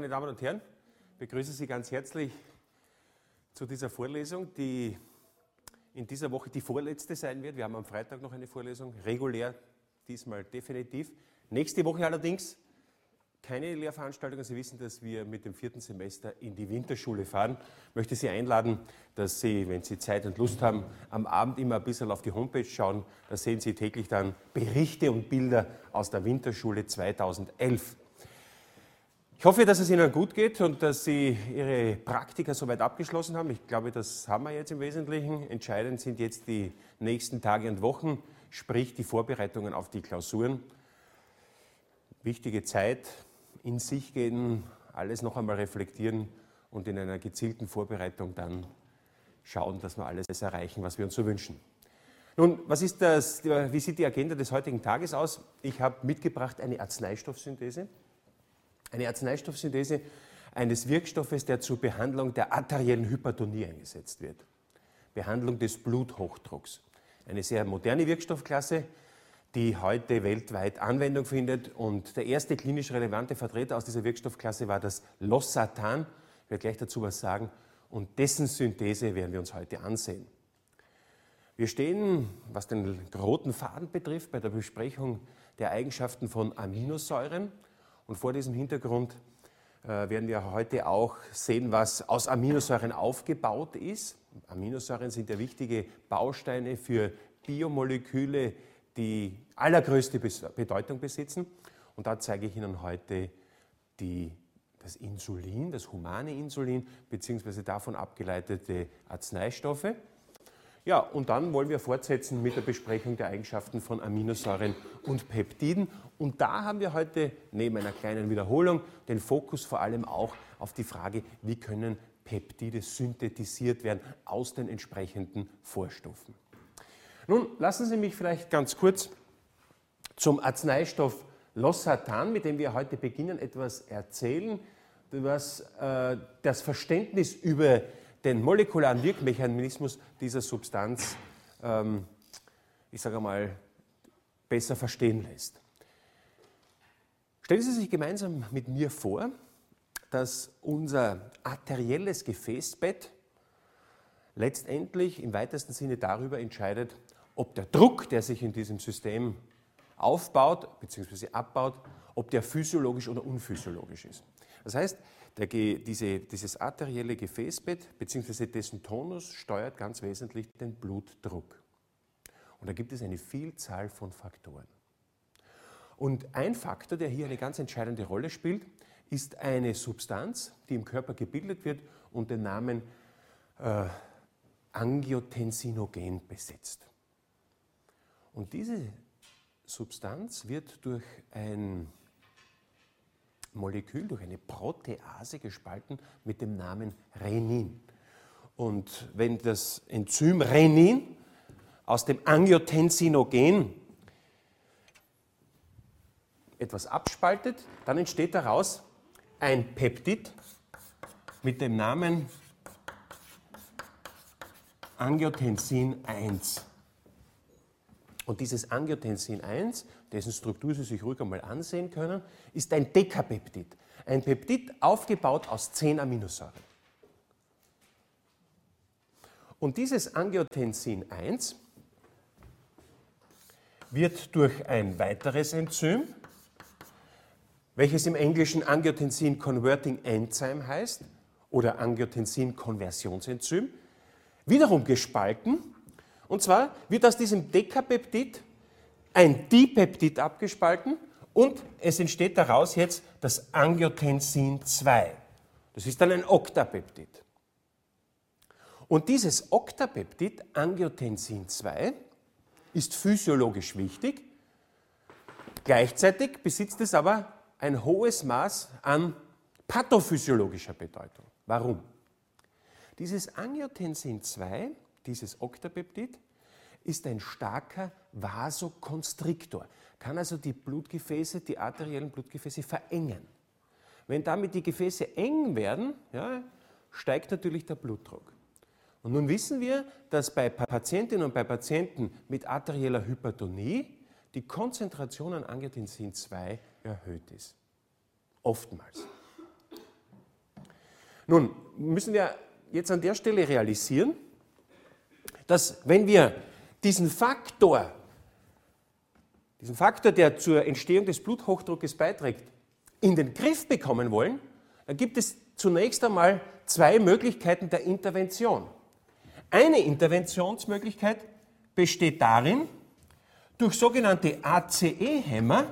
meine Damen und Herren, ich begrüße Sie ganz herzlich zu dieser Vorlesung, die in dieser Woche die vorletzte sein wird. Wir haben am Freitag noch eine Vorlesung, regulär, diesmal definitiv. Nächste Woche allerdings keine Lehrveranstaltung. Sie wissen, dass wir mit dem 4. Semester in die Winterschule fahren. Ich möchte Sie einladen, dass Sie, wenn Sie Zeit und Lust haben, am Abend immer ein bisschen auf die Homepage schauen. Da sehen Sie täglich dann Berichte und Bilder aus der Winterschule 2011. Ich hoffe, dass es Ihnen gut geht und dass Sie Ihre Praktika soweit abgeschlossen haben. Ich glaube, das haben wir jetzt im Wesentlichen. Entscheidend sind jetzt die nächsten Tage und Wochen, sprich die Vorbereitungen auf die Klausuren. Wichtige Zeit, in sich gehen, alles noch einmal reflektieren und in einer gezielten Vorbereitung dann schauen, dass wir alles erreichen, was wir uns so wünschen. Nun, wie sieht die Agenda des heutigen Tages aus? Ich habe mitgebracht eine Arzneistoffsynthese. Eine Arzneistoffsynthese eines Wirkstoffes, der zur Behandlung der arteriellen Hypertonie eingesetzt wird. Behandlung des Bluthochdrucks. Eine sehr moderne Wirkstoffklasse, die heute weltweit Anwendung findet. Und der erste klinisch relevante Vertreter aus dieser Wirkstoffklasse war das Losartan. Ich werde gleich dazu was sagen. Und dessen Synthese werden wir uns heute ansehen. Wir stehen, was den roten Faden betrifft, bei der Besprechung der Eigenschaften von Aminosäuren. Und vor diesem Hintergrund werden wir heute auch sehen, was aus Aminosäuren aufgebaut ist. Aminosäuren sind ja wichtige Bausteine für Biomoleküle, die allergrößte Bedeutung besitzen. Und da zeige ich Ihnen heute das Insulin, das humane Insulin, beziehungsweise davon abgeleitete Arzneistoffe. Ja, und dann wollen wir fortsetzen mit der Besprechung der Eigenschaften von Aminosäuren und Peptiden. Und da haben wir heute neben einer kleinen Wiederholung den Fokus vor allem auch auf die Frage, wie können Peptide synthetisiert werden aus den entsprechenden Vorstufen. Nun, lassen Sie mich vielleicht ganz kurz zum Arzneistoff Losartan, mit dem wir heute beginnen, etwas erzählen, was das Verständnis über den molekularen Wirkmechanismus dieser Substanz, ich sage mal, besser verstehen lässt. Stellen Sie sich gemeinsam mit mir vor, dass unser arterielles Gefäßbett letztendlich im weitesten Sinne darüber entscheidet, ob der Druck, der sich in diesem System aufbaut bzw. abbaut, ob der physiologisch oder unphysiologisch ist. Das heißt, dieses arterielle Gefäßbett bzw. dessen Tonus steuert ganz wesentlich den Blutdruck. Und da gibt es eine Vielzahl von Faktoren. Und ein Faktor, der hier eine ganz entscheidende Rolle spielt, ist eine Substanz, die im Körper gebildet wird und den Namen Angiotensinogen besitzt. Und diese Substanz wird durch ein Molekül, durch eine Protease gespalten mit dem Namen Renin. Und wenn das Enzym Renin aus dem Angiotensinogen etwas abspaltet, dann entsteht daraus ein Peptid mit dem Namen Angiotensin 1. Und dieses Angiotensin 1, dessen Struktur Sie sich ruhig einmal ansehen können, ist ein Dekapeptid. Ein Peptid aufgebaut aus 10 Aminosäuren. Und dieses Angiotensin 1 wird durch ein weiteres Enzym, welches im Englischen Angiotensin Converting Enzyme heißt, oder Angiotensin Konversionsenzym, wiederum gespalten. Und zwar wird aus diesem Dekapeptid ein Dipeptid abgespalten und es entsteht daraus jetzt das Angiotensin 2. Das ist dann ein Oktapeptid. Und dieses Oktapeptid, Angiotensin 2, ist physiologisch wichtig. Gleichzeitig besitzt es aber ein hohes Maß an pathophysiologischer Bedeutung. Warum? Dieses Angiotensin 2, dieses Oktapeptid, ist ein starker Vasokonstriktor, kann also die Blutgefäße, die arteriellen Blutgefäße verengen. Wenn damit die Gefäße eng werden, ja, steigt natürlich der Blutdruck. Und nun wissen wir, dass bei Patientinnen und bei Patienten mit arterieller Hypertonie die Konzentration an Angiotensin 2 erhöht ist. Oftmals. Nun müssen wir jetzt an der Stelle realisieren, dass wenn wir diesen Faktor, der zur Entstehung des Bluthochdruckes beiträgt, in den Griff bekommen wollen, dann gibt es zunächst einmal zwei Möglichkeiten der Intervention. Eine Interventionsmöglichkeit besteht darin, durch sogenannte ACE-Hämmer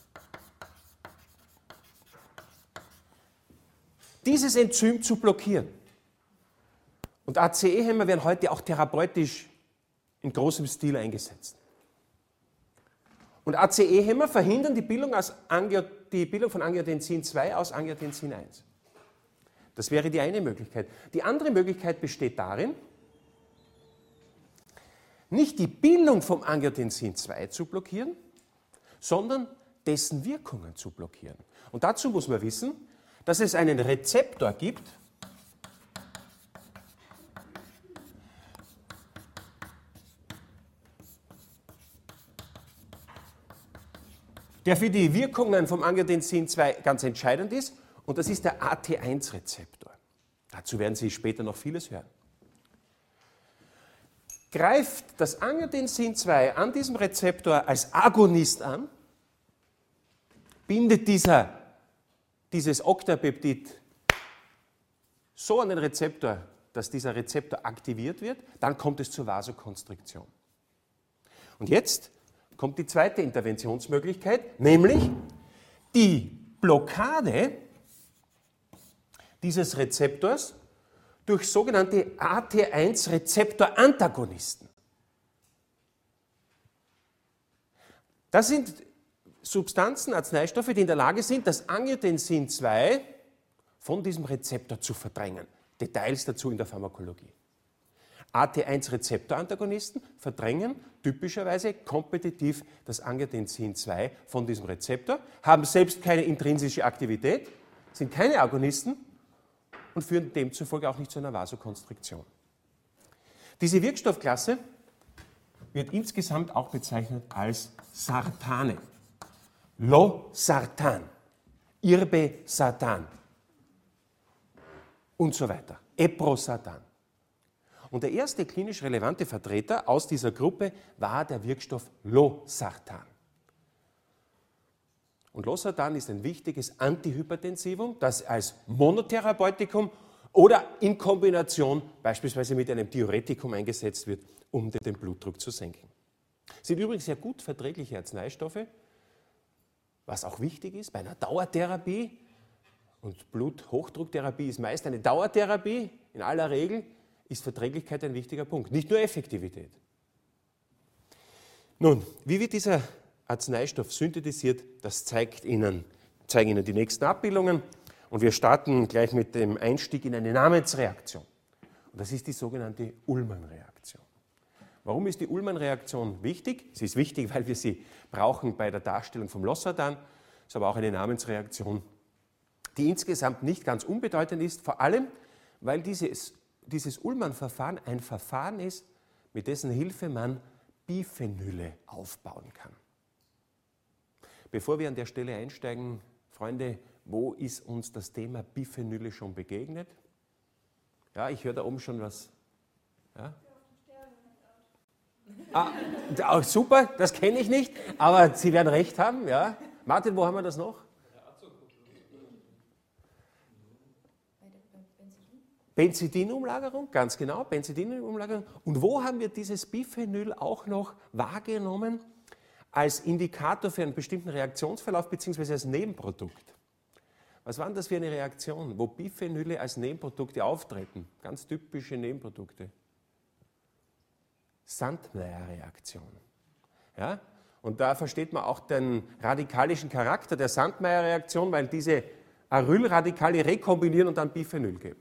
dieses Enzym zu blockieren. Und ACE-Hämmer werden heute auch therapeutisch in großem Stil eingesetzt. Und ACE-Hämmer verhindern die Bildung von Angiotensin II aus Angiotensin I. Das wäre die eine Möglichkeit. Die andere Möglichkeit besteht darin, nicht die Bildung vom Angiotensin II zu blockieren, sondern dessen Wirkungen zu blockieren. Und dazu muss man wissen, dass es einen Rezeptor gibt, der für die Wirkungen vom Angiotensin II ganz entscheidend ist, und das ist der AT1-Rezeptor. Dazu werden Sie später noch vieles hören. Greift das Angiotensin II an diesem Rezeptor als Agonist an, bindet dieses Octapeptid so an den Rezeptor, dass dieser Rezeptor aktiviert wird, dann kommt es zur Vasokonstriktion. Und jetzt kommt die zweite Interventionsmöglichkeit, nämlich die Blockade dieses Rezeptors durch sogenannte AT1-Rezeptor-Antagonisten. Das sind Substanzen, Arzneistoffe, die in der Lage sind, das Angiotensin II von diesem Rezeptor zu verdrängen. Details dazu in der Pharmakologie. AT1-Rezeptorantagonisten verdrängen typischerweise kompetitiv das Angiotensin II von diesem Rezeptor, haben selbst keine intrinsische Aktivität, sind keine Agonisten und führen demzufolge auch nicht zu einer Vasokonstriktion. Diese Wirkstoffklasse wird insgesamt auch bezeichnet als Sartane. Losartan, Irbesartan und so weiter. Eprosartan. Und der erste klinisch relevante Vertreter aus dieser Gruppe war der Wirkstoff Losartan. Und Losartan ist ein wichtiges Antihypertensivum, das als Monotherapeutikum oder in Kombination beispielsweise mit einem Diuretikum eingesetzt wird, um den Blutdruck zu senken. Sind übrigens sehr gut verträgliche Arzneistoffe, was auch wichtig ist bei einer Dauertherapie. Und Bluthochdrucktherapie ist meist eine Dauertherapie. In aller Regel ist Verträglichkeit ein wichtiger Punkt, nicht nur Effektivität. Nun, wie wird dieser Arzneistoff synthetisiert, das zeigen Ihnen die nächsten Abbildungen. Und wir starten gleich mit dem Einstieg in eine Namensreaktion. Und das ist die sogenannte Ullmann-Reaktion. Warum ist die Ullmann-Reaktion wichtig? Sie ist wichtig, weil wir sie brauchen bei der Darstellung vom Losartan. Es ist aber auch eine Namensreaktion, die insgesamt nicht ganz unbedeutend ist, vor allem, weil dieses Ullmann-Verfahren ein Verfahren ist, mit dessen Hilfe man Biphenyle aufbauen kann. Bevor wir an der Stelle einsteigen, Freunde, wo ist uns das Thema Biphenyle schon begegnet? Ja, ich höre da oben schon was. Ja? Ah, super, das kenne ich nicht, aber Sie werden recht haben. Ja. Martin, wo haben wir das noch? Benzidinumlagerung, ganz genau, Benzidinumlagerung. Und wo haben wir dieses Biphenyl auch noch wahrgenommen als Indikator für einen bestimmten Reaktionsverlauf bzw. als Nebenprodukt? Was war denn das für eine Reaktion, wo Biphenyle als Nebenprodukte auftreten? Ganz typische Nebenprodukte. Sandmeyer-Reaktion. Ja? Und da versteht man auch den radikalischen Charakter der Sandmeyer-Reaktion, weil diese Arylradikale rekombinieren und dann Biphenyl geben.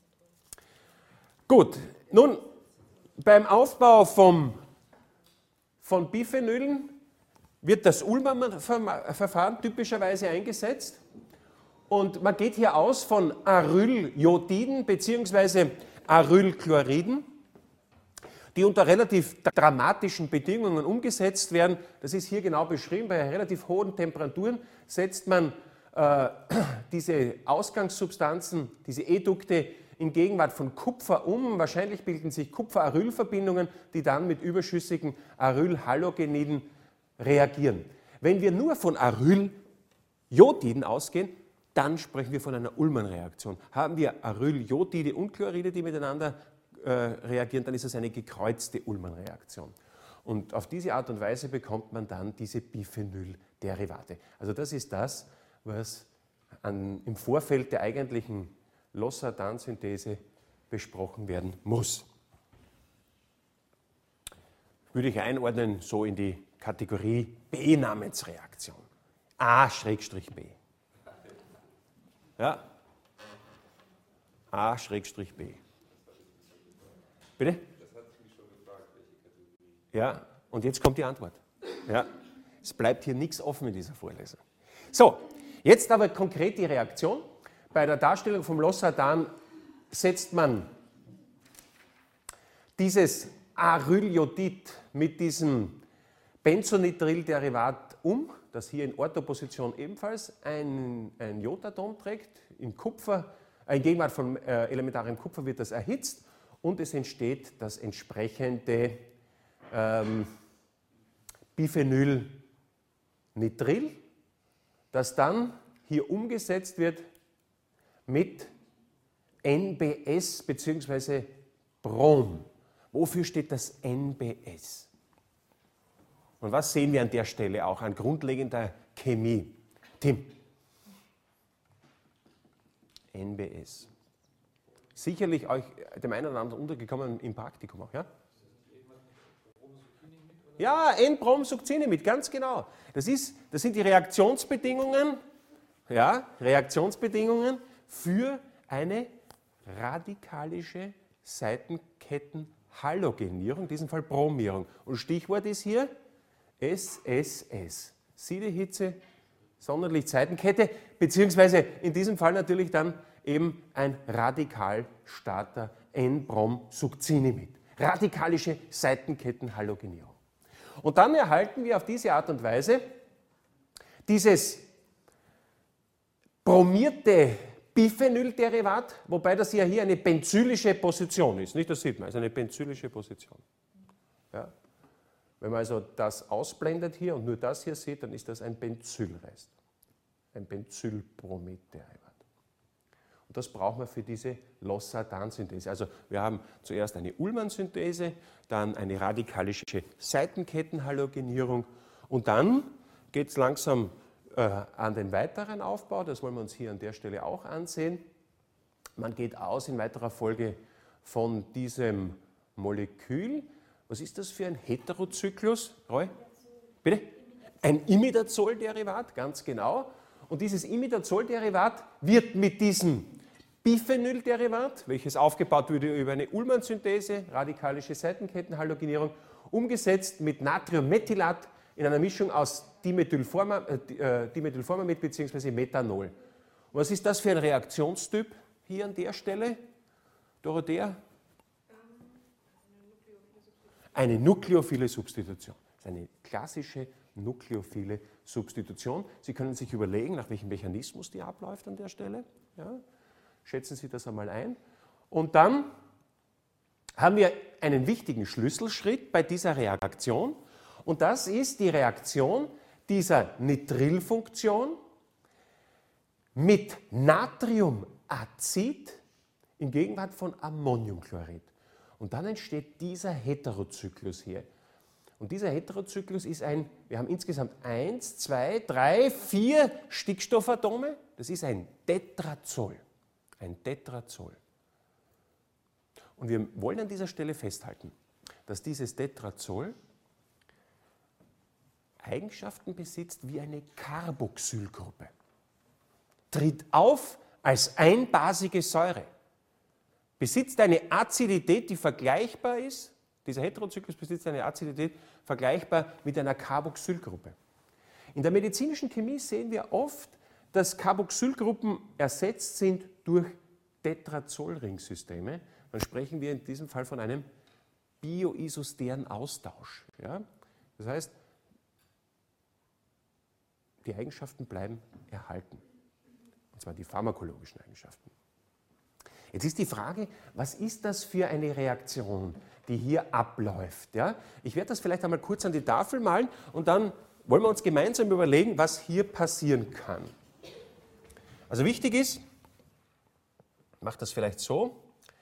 Gut, nun beim Aufbau von Biphenylen wird das Ullmann-Verfahren typischerweise eingesetzt und man geht hier aus von Aryljodiden bzw. Arylchloriden, die unter relativ dramatischen Bedingungen umgesetzt werden. Das ist hier genau beschrieben. Bei relativ hohen Temperaturen setzt man diese Ausgangssubstanzen, diese Edukte in Gegenwart von Kupfer um. Wahrscheinlich bilden sich Kupfer-Aryl-Verbindungen, die dann mit überschüssigen Aryl-Halogeniden reagieren. Wenn wir nur von Aryl-Jodiden ausgehen, dann sprechen wir von einer Ullmann-Reaktion. Haben wir Aryl-Jodide und Chloride, die miteinander reagieren, dann ist es eine gekreuzte Ullmann-Reaktion. Und auf diese Art und Weise bekommt man dann diese Biphenyl-Derivate. Also das ist das, was im Vorfeld der eigentlichen Losartan-Synthese besprochen werden muss. Würde ich einordnen so in die Kategorie B-Namensreaktion. A-B. Ja. A-B. Bitte? Das hatte ich mich schon gefragt, welche Kategorie. Ja, und jetzt kommt die Antwort. Ja. Es bleibt hier nichts offen in dieser Vorlesung. So, jetzt aber konkret die Reaktion. Bei der Darstellung vom Losartan setzt man dieses Aryljodid mit diesem Benzonitrylderivat um, das hier in Orthoposition ebenfalls ein Jodatom trägt. In Gegenwart von elementarem Kupfer wird das erhitzt und es entsteht das entsprechende Biphenylnitril, das dann hier umgesetzt wird mit NBS bzw. Brom. Wofür steht das NBS? Und was sehen wir an der Stelle auch an grundlegender Chemie? Tim. NBS. Sicherlich euch dem einen oder anderen untergekommen im Praktikum auch, ja? Ja, N-Bromsuccinimid, ganz genau. Das sind die Reaktionsbedingungen, ja, Reaktionsbedingungen für eine radikalische Seitenkettenhalogenierung, in diesem Fall Bromierung. Und Stichwort ist hier SSS. Siedehitze, Sonnenlicht-Seitenkette, beziehungsweise in diesem Fall natürlich dann eben ein Radikalstarter N-Bromsuccinimid. Radikalische Seitenkettenhalogenierung. Und dann erhalten wir auf diese Art und Weise dieses bromierte Biphenylderivat, wobei das ja hier eine benzylische Position ist. Nicht, das sieht man, es ist eine benzylische Position. Ja? Wenn man also das ausblendet hier und nur das hier sieht, dann ist das ein Benzylrest. Ein Benzylbromid-Derivat. Und das brauchen wir für diese Losartan-Synthese. Also wir haben zuerst eine Ullmann-Synthese, dann eine radikalische Seitenkettenhalogenierung und dann geht es langsam an den weiteren Aufbau. Das wollen wir uns hier an der Stelle auch ansehen. Man geht aus in weiterer Folge von diesem Molekül. Was ist das für ein Heterozyklus, Roy? Bitte? Ein Imidazol-Derivat, ganz genau. Und dieses Imidazol-Derivat wird mit diesem Biphenyl-Derivat, welches aufgebaut wurde über eine Ullmann-Synthese, radikalische Seitenkettenhalogenierung, umgesetzt mit Natriummethylat in einer Mischung aus Dimethylformamid bzw. Methanol. Und was ist das für ein Reaktionstyp hier an der Stelle, Dorothea? Eine nukleophile Substitution. Das ist eine klassische nukleophile Substitution. Sie können sich überlegen, nach welchem Mechanismus die abläuft an der Stelle. Ja. Schätzen Sie das einmal ein. Und dann haben wir einen wichtigen Schlüsselschritt bei dieser Reaktion. Und das ist die Reaktion dieser Nitrilfunktion mit Natriumazid in Gegenwart von Ammoniumchlorid. Und dann entsteht dieser Heterozyklus hier. Und dieser Heterozyklus ist wir haben insgesamt 1, 2, 3, 4 Stickstoffatome. Das ist ein Tetrazol. Ein Tetrazol. Und wir wollen an dieser Stelle festhalten, dass dieses Tetrazol Eigenschaften besitzt wie eine Carboxylgruppe. Tritt auf als einbasige Säure. Besitzt eine Azidität, die vergleichbar ist, dieser Heterozyklus besitzt eine Azidität vergleichbar mit einer Carboxylgruppe. In der medizinischen Chemie sehen wir oft, dass Carboxylgruppen ersetzt sind durch Tetrazolringsysteme. Dann sprechen wir in diesem Fall von einem bioisosteren Austausch. Ja? Das heißt, die Eigenschaften bleiben erhalten. zwar die pharmakologischen Eigenschaften. Jetzt ist die Frage, was ist das für eine Reaktion, die hier abläuft? Ja? Ich werde das vielleicht einmal kurz an die Tafel malen und dann wollen wir uns gemeinsam überlegen, was hier passieren kann. Also wichtig ist, ich mache das vielleicht so,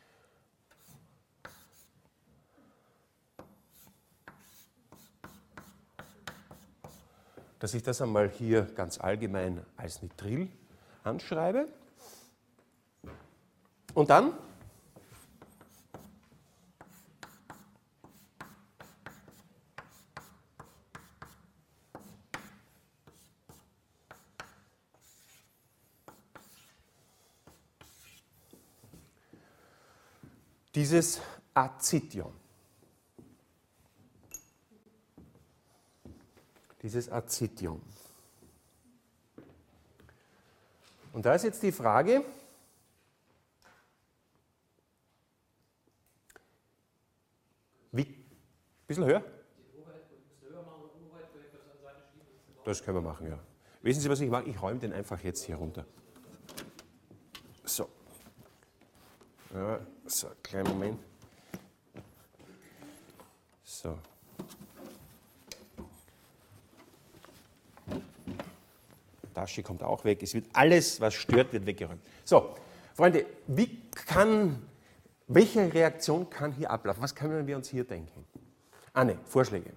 dass ich das einmal hier ganz allgemein als Nitril anschreibe. Und dann dieses Azidion. Dieses Azidion. Und da ist jetzt die Frage, bisschen höher? Das können wir machen, ja. Wissen Sie, was ich mache? Ich räume den einfach jetzt hier runter. So. Ja, so, kleinen Moment. So. Tasche kommt auch weg. Es wird alles, was stört, wird weggeräumt. So, Freunde, welche Reaktion kann hier ablaufen? Was können wir uns hier denken? Anne, Vorschläge.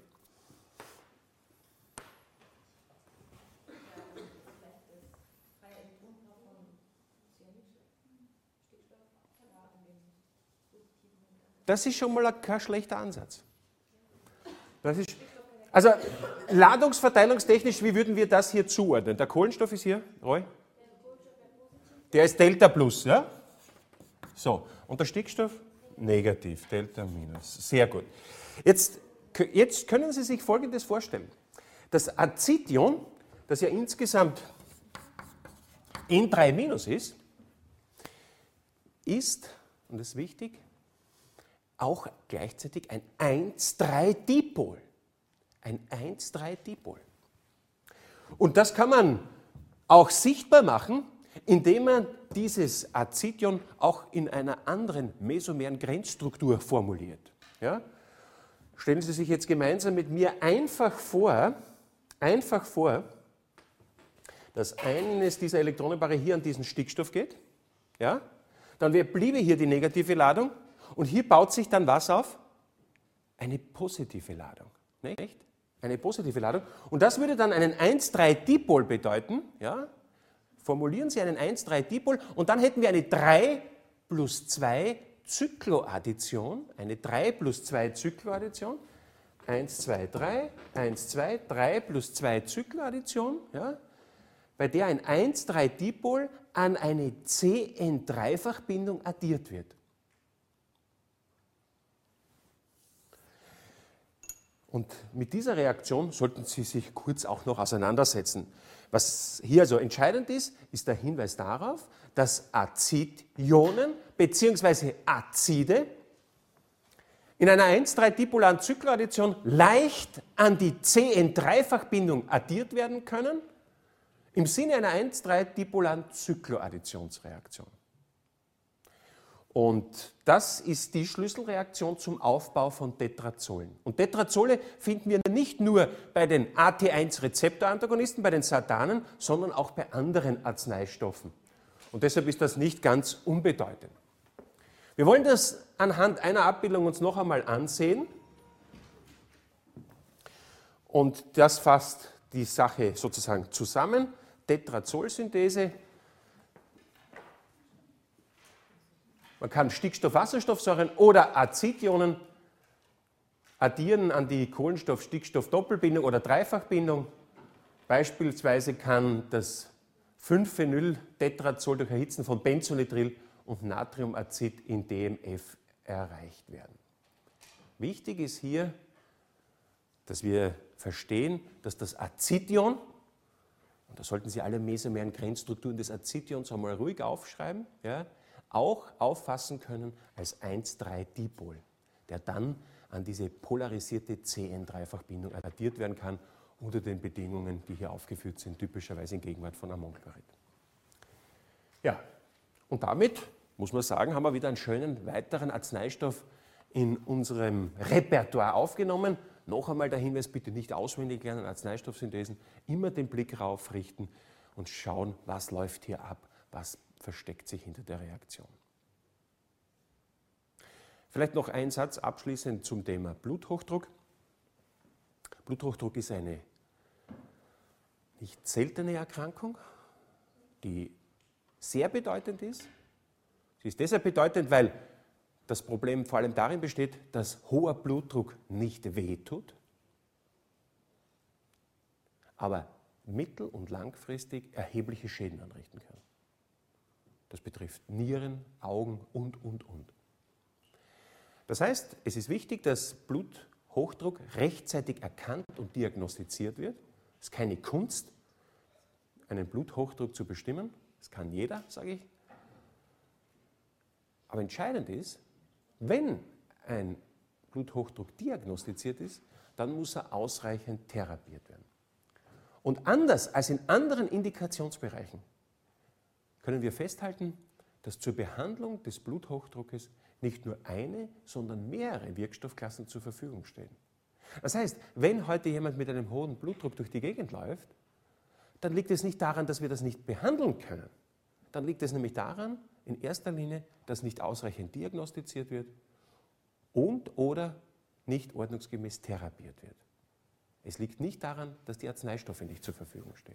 Das ist schon mal kein schlechter Ansatz. Also ladungsverteilungstechnisch, wie würden wir das hier zuordnen? Der Kohlenstoff ist hier, Roy? Der ist Delta plus, ja? So, und der Stickstoff? Negativ, Delta minus. Sehr gut. Jetzt können Sie sich Folgendes vorstellen. Das Azidion, das ja insgesamt N3 minus ist, und das ist wichtig, auch gleichzeitig ein 1,3-Dipol. Ein 1,3-Dipol. Und das kann man auch sichtbar machen, indem man dieses Azidion auch in einer anderen mesomeren Grenzstruktur formuliert. Ja? Stellen Sie sich jetzt gemeinsam mit mir einfach vor, dass eines dieser Elektronenpaare hier an diesen Stickstoff geht. Ja? Dann bliebe hier die negative Ladung und hier baut sich dann was auf? Eine positive Ladung. Nicht? Eine positive Ladung. Und das würde dann einen 1,3-Dipol bedeuten. Ja? Formulieren Sie einen 1,3-Dipol und dann hätten wir eine 3 plus 2 Zykloaddition. Eine 3 plus 2 Zykloaddition. 1, 2, 3, 1, 2, 3 plus 2 Zykloaddition. Ja? Bei der ein 1,3-Dipol an eine CN3-Fachbindung addiert wird. Und mit dieser Reaktion sollten Sie sich kurz auch noch auseinandersetzen. Was hier also entscheidend ist, ist der Hinweis darauf, dass Azidionen bzw. Azide in einer 1,3-dipolaren Zykloaddition leicht an die CN3-Fachbindung addiert werden können, im Sinne einer 1,3-dipolaren Zykloadditionsreaktion. Und das ist die Schlüsselreaktion zum Aufbau von Tetrazolen. Und Tetrazole finden wir nicht nur bei den AT1-Rezeptorantagonisten, bei den Sartanen, sondern auch bei anderen Arzneistoffen. Und deshalb ist das nicht ganz unbedeutend. Wir wollen das anhand einer Abbildung uns noch einmal ansehen. Und das fasst die Sache sozusagen zusammen. Tetrazolsynthese. Man kann Stickstoff-Wasserstoffsäuren oder Azidionen addieren an die Kohlenstoff-Stickstoff-Doppelbindung oder Dreifachbindung. Beispielsweise kann das 5-Phenyl-Tetrazol durch Erhitzen von Benzonitril und Natriumazid in DMF erreicht werden. Wichtig ist hier, dass wir verstehen, dass das Azidion, und da sollten Sie alle mesomeren Grenzstrukturen des Azidions einmal ruhig aufschreiben, ja, auch auffassen können als 1,3-Dipol, der dann an diese polarisierte CN3-Fachbindung addiert werden kann unter den Bedingungen, die hier aufgeführt sind, typischerweise in Gegenwart von Ammoniumchlorid. Ja, und damit, muss man sagen, haben wir wieder einen schönen weiteren Arzneistoff in unserem Repertoire aufgenommen. Noch einmal der Hinweis, bitte nicht auswendig lernen, Arzneistoffsynthesen, immer den Blick rauf richten und schauen, was läuft hier ab, was versteckt sich hinter der Reaktion. Vielleicht noch ein Satz abschließend zum Thema Bluthochdruck. Bluthochdruck ist eine nicht seltene Erkrankung, die sehr bedeutend ist. Sie ist deshalb bedeutend, weil das Problem vor allem darin besteht, dass hoher Blutdruck nicht wehtut, aber mittel- und langfristig erhebliche Schäden anrichten kann. Das betrifft Nieren, Augen und. Das heißt, es ist wichtig, dass Bluthochdruck rechtzeitig erkannt und diagnostiziert wird. Es ist keine Kunst, einen Bluthochdruck zu bestimmen. Das kann jeder, sage ich. Aber entscheidend ist, wenn ein Bluthochdruck diagnostiziert ist, dann muss er ausreichend therapiert werden. Und anders als in anderen Indikationsbereichen können wir festhalten, dass zur Behandlung des Bluthochdruckes nicht nur eine, sondern mehrere Wirkstoffklassen zur Verfügung stehen. Das heißt, wenn heute jemand mit einem hohen Blutdruck durch die Gegend läuft, dann liegt es nicht daran, dass wir das nicht behandeln können. Dann liegt es nämlich daran, in erster Linie, dass nicht ausreichend diagnostiziert wird und oder nicht ordnungsgemäß therapiert wird. Es liegt nicht daran, dass die Arzneistoffe nicht zur Verfügung stehen.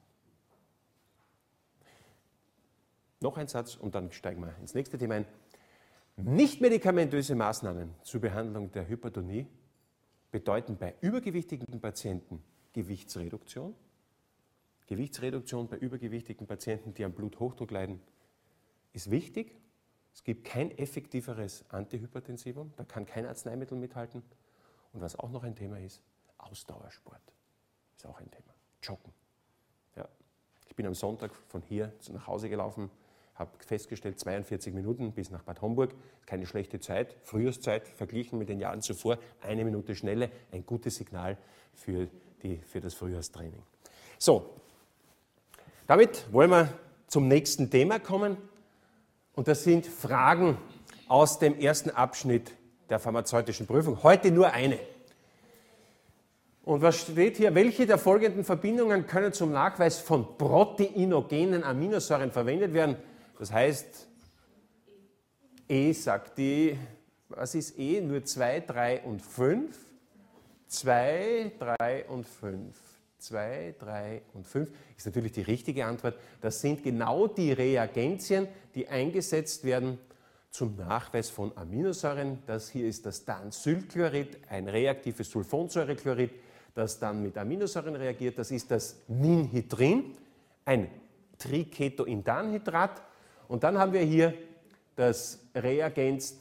Noch ein Satz und dann steigen wir ins nächste Thema ein. Nichtmedikamentöse Maßnahmen zur Behandlung der Hypertonie bedeuten bei übergewichtigen Patienten Gewichtsreduktion. Gewichtsreduktion bei übergewichtigen Patienten, die am Bluthochdruck leiden, ist wichtig. Es gibt kein effektiveres Antihypertensivum, da kann kein Arzneimittel mithalten. Und was auch noch ein Thema ist, Ausdauersport ist auch ein Thema. Joggen. Ja. Ich bin am Sonntag von hier nach Hause gelaufen, habe festgestellt, 42 Minuten bis nach Bad Homburg, keine schlechte Zeit, Frühjahrszeit verglichen mit den Jahren zuvor, 1 Minute Schnelle, ein gutes Signal für das Frühjahrstraining. So, damit wollen wir zum nächsten Thema kommen und das sind Fragen aus dem ersten Abschnitt der pharmazeutischen Prüfung. Heute nur eine. Und was steht hier? Welche der folgenden Verbindungen können zum Nachweis von proteinogenen Aminosäuren verwendet werden? Das heißt, E sagt die, was ist E? Nur 2, 3 und 5. 2, 3 und 5. 2, 3 und 5 ist natürlich die richtige Antwort. Das sind genau die Reagenzien, die eingesetzt werden zum Nachweis von Aminosäuren. Das hier ist das Dansylchlorid, ein reaktives Sulfonsäurechlorid, das dann mit Aminosäuren reagiert. Das ist das Ninhydrin, ein Triketoindanhydrat. Und dann haben wir hier das Reagenz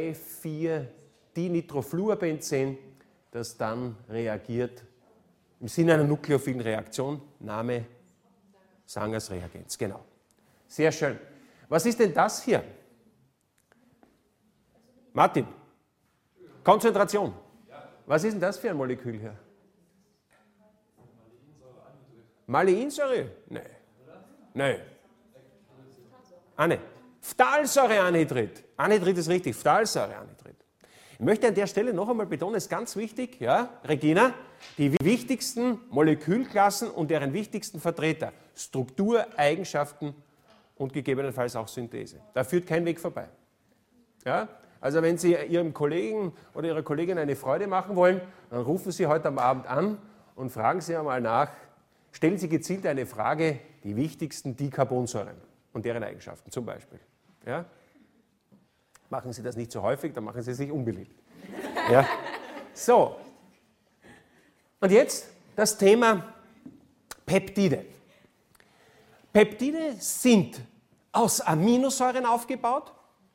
2,4-Dinitrofluorbenzen, das dann reagiert im Sinne einer nukleophilen Reaktion. Name Sangers Reagenz, genau. Sehr schön. Was ist denn das hier? Martin, Konzentration. Was ist denn das für ein Molekül hier? Maleinsäure? Nein. Nein. Anne. Phthalsäureanhydrid. Anhydrid ist richtig, Phthalsäureanhydrid. Ich möchte an der Stelle noch einmal betonen, es ist ganz wichtig, ja, Regina, die wichtigsten Molekülklassen und deren wichtigsten Vertreter, Struktur, Eigenschaften und gegebenenfalls auch Synthese. Da führt kein Weg vorbei. Ja? Also wenn Sie Ihrem Kollegen oder Ihrer Kollegin eine Freude machen wollen, dann rufen Sie heute am Abend an und fragen Sie einmal nach, stellen Sie gezielt eine Frage, die wichtigsten Dicarbonsäuren und deren Eigenschaften zum Beispiel. Ja? Machen Sie das nicht so häufig, dann machen Sie sich unbeliebt. Ja? So, und jetzt das Thema Peptide. Peptide sind aus Aminosäuren aufgebaut,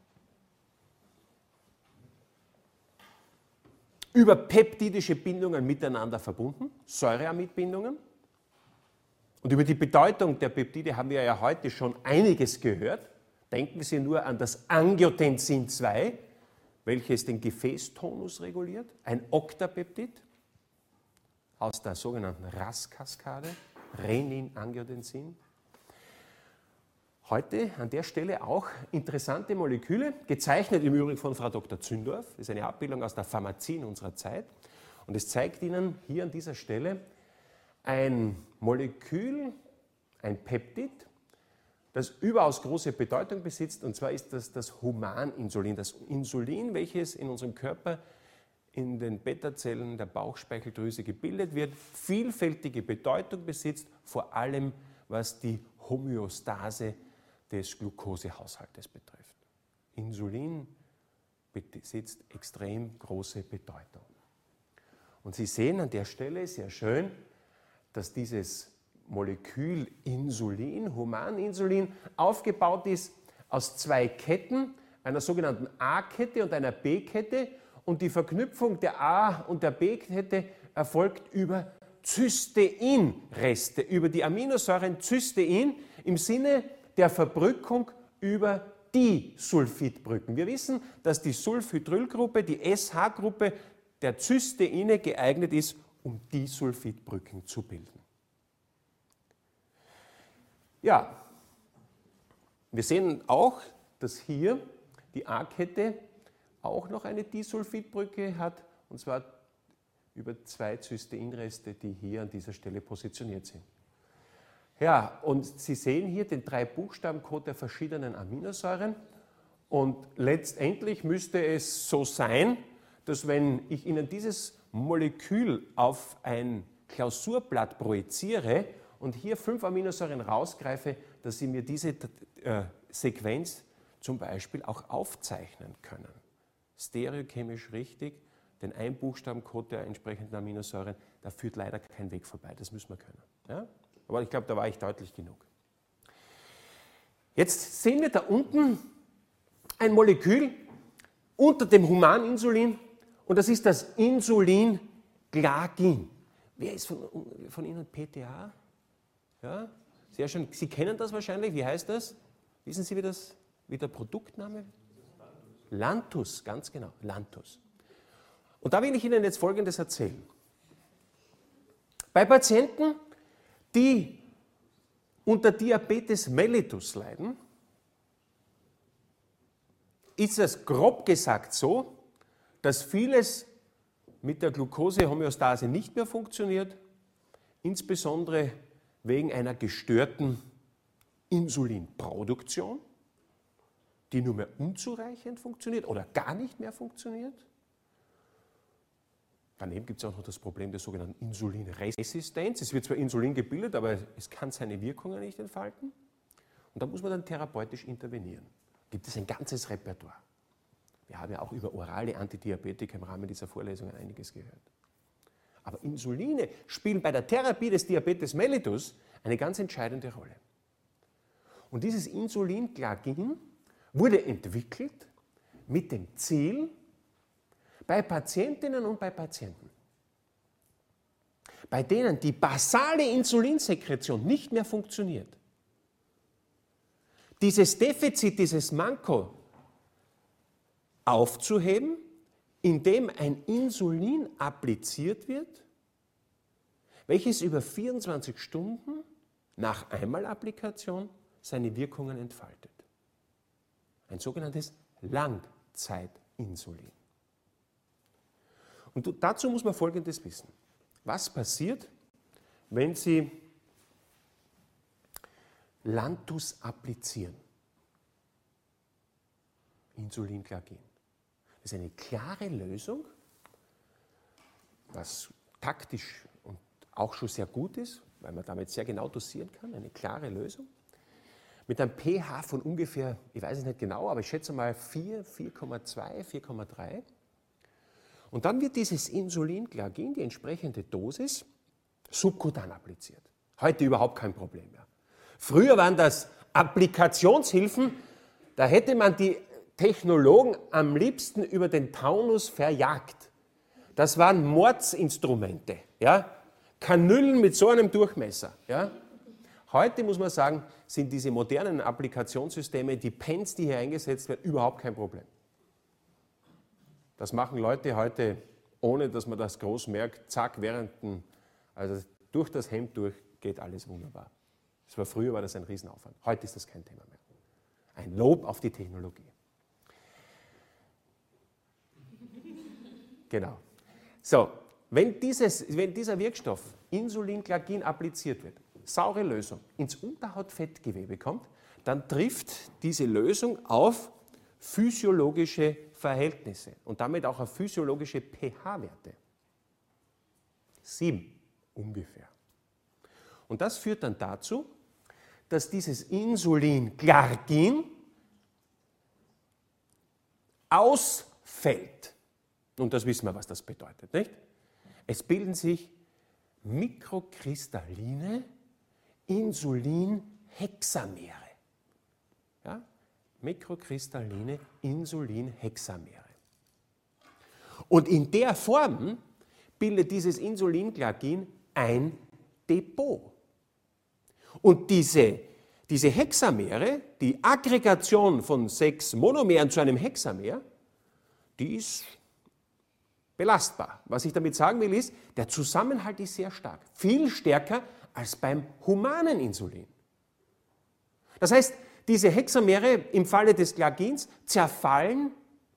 über peptidische Bindungen miteinander verbunden, Säureamidbindungen. Und über die Bedeutung der Peptide haben wir ja heute schon einiges gehört. Denken Sie nur an das Angiotensin 2, welches den Gefäßtonus reguliert, ein Oktapeptid aus der sogenannten RAS-Kaskade, Renin-Angiotensin. Heute an der Stelle auch interessante Moleküle, gezeichnet im Übrigen von Frau Dr. Zündorf. Das ist eine Abbildung aus der Pharmazie in unserer Zeit. Und es zeigt Ihnen hier an dieser Stelle ein Molekül, ein Peptid, das überaus große Bedeutung besitzt. Und zwar ist das das Humaninsulin. Das Insulin, welches in unserem Körper in den Beta-Zellen der Bauchspeicheldrüse gebildet wird, vielfältige Bedeutung besitzt, vor allem was die Homöostase des Glukosehaushaltes betrifft. Insulin besitzt extrem große Bedeutung. Und Sie sehen an der Stelle sehr schön, dass dieses Molekül Insulin, Humaninsulin, aufgebaut ist aus zwei Ketten, einer sogenannten A-Kette und einer B-Kette. Und die Verknüpfung der A- und der B-Kette erfolgt über Cysteinreste, über die Aminosäuren Cystein im Sinne der Verbrückung über Disulfidbrücken. Wir wissen, dass die Sulfhydrylgruppe, die SH-Gruppe der Cysteine geeignet ist, um Disulfidbrücken zu bilden. Ja, wir sehen auch, dass hier die A-Kette auch noch eine Disulfidbrücke hat, und zwar über zwei Cysteinreste, die hier an dieser Stelle positioniert sind. Ja, und Sie sehen hier den 3-Buchstaben-Code der verschiedenen Aminosäuren, und letztendlich müsste es so sein, dass wenn ich Ihnen dieses Molekül auf ein Klausurblatt projiziere und hier 5 Aminosäuren rausgreife, dass Sie mir diese Sequenz zum Beispiel auch aufzeichnen können. Stereochemisch richtig, den Einbuchstabencode der entsprechenden Aminosäuren, da führt leider kein Weg vorbei, das müssen wir können. Ja? Aber ich glaube, da war ich deutlich genug. Jetzt sehen wir da unten ein Molekül unter dem Humaninsulin, und das ist das Insulin-Glagin. Wer ist von Ihnen PTA? Ja, sehr schön. Sie kennen das wahrscheinlich. Wie heißt das? Wissen Sie, wie der Produktname? Lantus, ganz genau, Lantus. Und da will ich Ihnen jetzt Folgendes erzählen. Bei Patienten, die unter Diabetes mellitus leiden, ist es grob gesagt so, dass vieles mit der Glukosehomöostase nicht mehr funktioniert, insbesondere wegen einer gestörten Insulinproduktion, die nur mehr unzureichend funktioniert oder gar nicht mehr funktioniert. Daneben gibt es auch noch das Problem der sogenannten Insulinresistenz. Es wird zwar Insulin gebildet, aber es kann seine Wirkungen nicht entfalten. Und da muss man dann therapeutisch intervenieren. Gibt es ein ganzes Repertoire. Wir haben ja auch über orale Antidiabetika im Rahmen dieser Vorlesungen einiges gehört. Aber Insuline spielen bei der Therapie des Diabetes mellitus eine ganz entscheidende Rolle. Und dieses Insulin-Glagin wurde entwickelt mit dem Ziel, bei Patientinnen und bei Patienten, bei denen die basale Insulinsekretion nicht mehr funktioniert, dieses Defizit, dieses Manko aufzuheben, indem ein Insulin appliziert wird, welches über 24 Stunden nach Einmalapplikation seine Wirkungen entfaltet. Ein sogenanntes Langzeitinsulin. Und dazu muss man Folgendes wissen. Was passiert, wenn Sie Lantus applizieren? Insulin-Glagin. Das ist eine klare Lösung, was taktisch und auch schon sehr gut ist, weil man damit sehr genau dosieren kann. Eine klare Lösung. Mit einem pH von ungefähr, ich weiß es nicht genau, aber ich schätze mal 4, 4,2, 4,3. Und dann wird dieses Insulin-Glagin, die entsprechende Dosis, subkutan appliziert. Heute überhaupt kein Problem mehr. Früher waren das Applikationshilfen, da hätte man die Technologen am liebsten über den Taunus verjagt. Das waren Mordsinstrumente, ja? Kanülen mit so einem Durchmesser. Ja? Heute muss man sagen, sind diese modernen Applikationssysteme, die Pens, die hier eingesetzt werden, überhaupt kein Problem. Das machen Leute heute, ohne dass man das groß merkt, zack, also durch das Hemd durch geht alles wunderbar. Früher war das ein Riesenaufwand. Heute ist das kein Thema mehr. Ein Lob auf die Technologie. Genau. So, wenn dieser Wirkstoff Insulin-Glagin appliziert wird, saure Lösung, ins Unterhautfettgewebe kommt, dann trifft diese Lösung auf physiologische Verhältnisse und damit auch auf physiologische pH-Werte. 7 ungefähr. Und das führt dann dazu, dass dieses Insulin-Glagin ausfällt. Und das wissen wir, was das bedeutet, nicht? Es bilden sich mikrokristalline Insulinhexamere. Ja? Mikrokristalline Insulinhexamere. Und in der Form bildet dieses Insulinglagin ein Depot. Und diese Hexamere, die Aggregation von 6 Monomeren zu einem Hexamer, die ist belastbar. Was ich damit sagen will, ist, der Zusammenhalt ist sehr stark. Viel stärker als beim humanen Insulin. Das heißt, diese Hexamere im Falle des Glagins zerfallen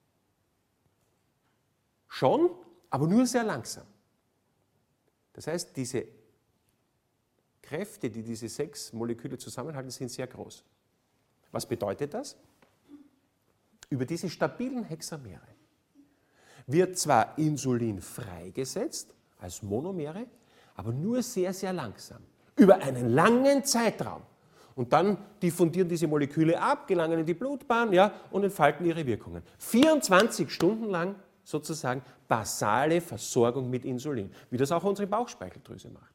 schon, aber nur sehr langsam. Das heißt, diese Kräfte, die diese 6 Moleküle zusammenhalten, sind sehr groß. Was bedeutet das? Über diese stabilen Hexamere wird zwar Insulin freigesetzt als Monomere, aber nur sehr, sehr langsam. Über einen langen Zeitraum. Und dann diffundieren diese Moleküle ab, gelangen in die Blutbahn, ja, und entfalten ihre Wirkungen. 24 Stunden lang sozusagen basale Versorgung mit Insulin, wie das auch unsere Bauchspeicheldrüse macht.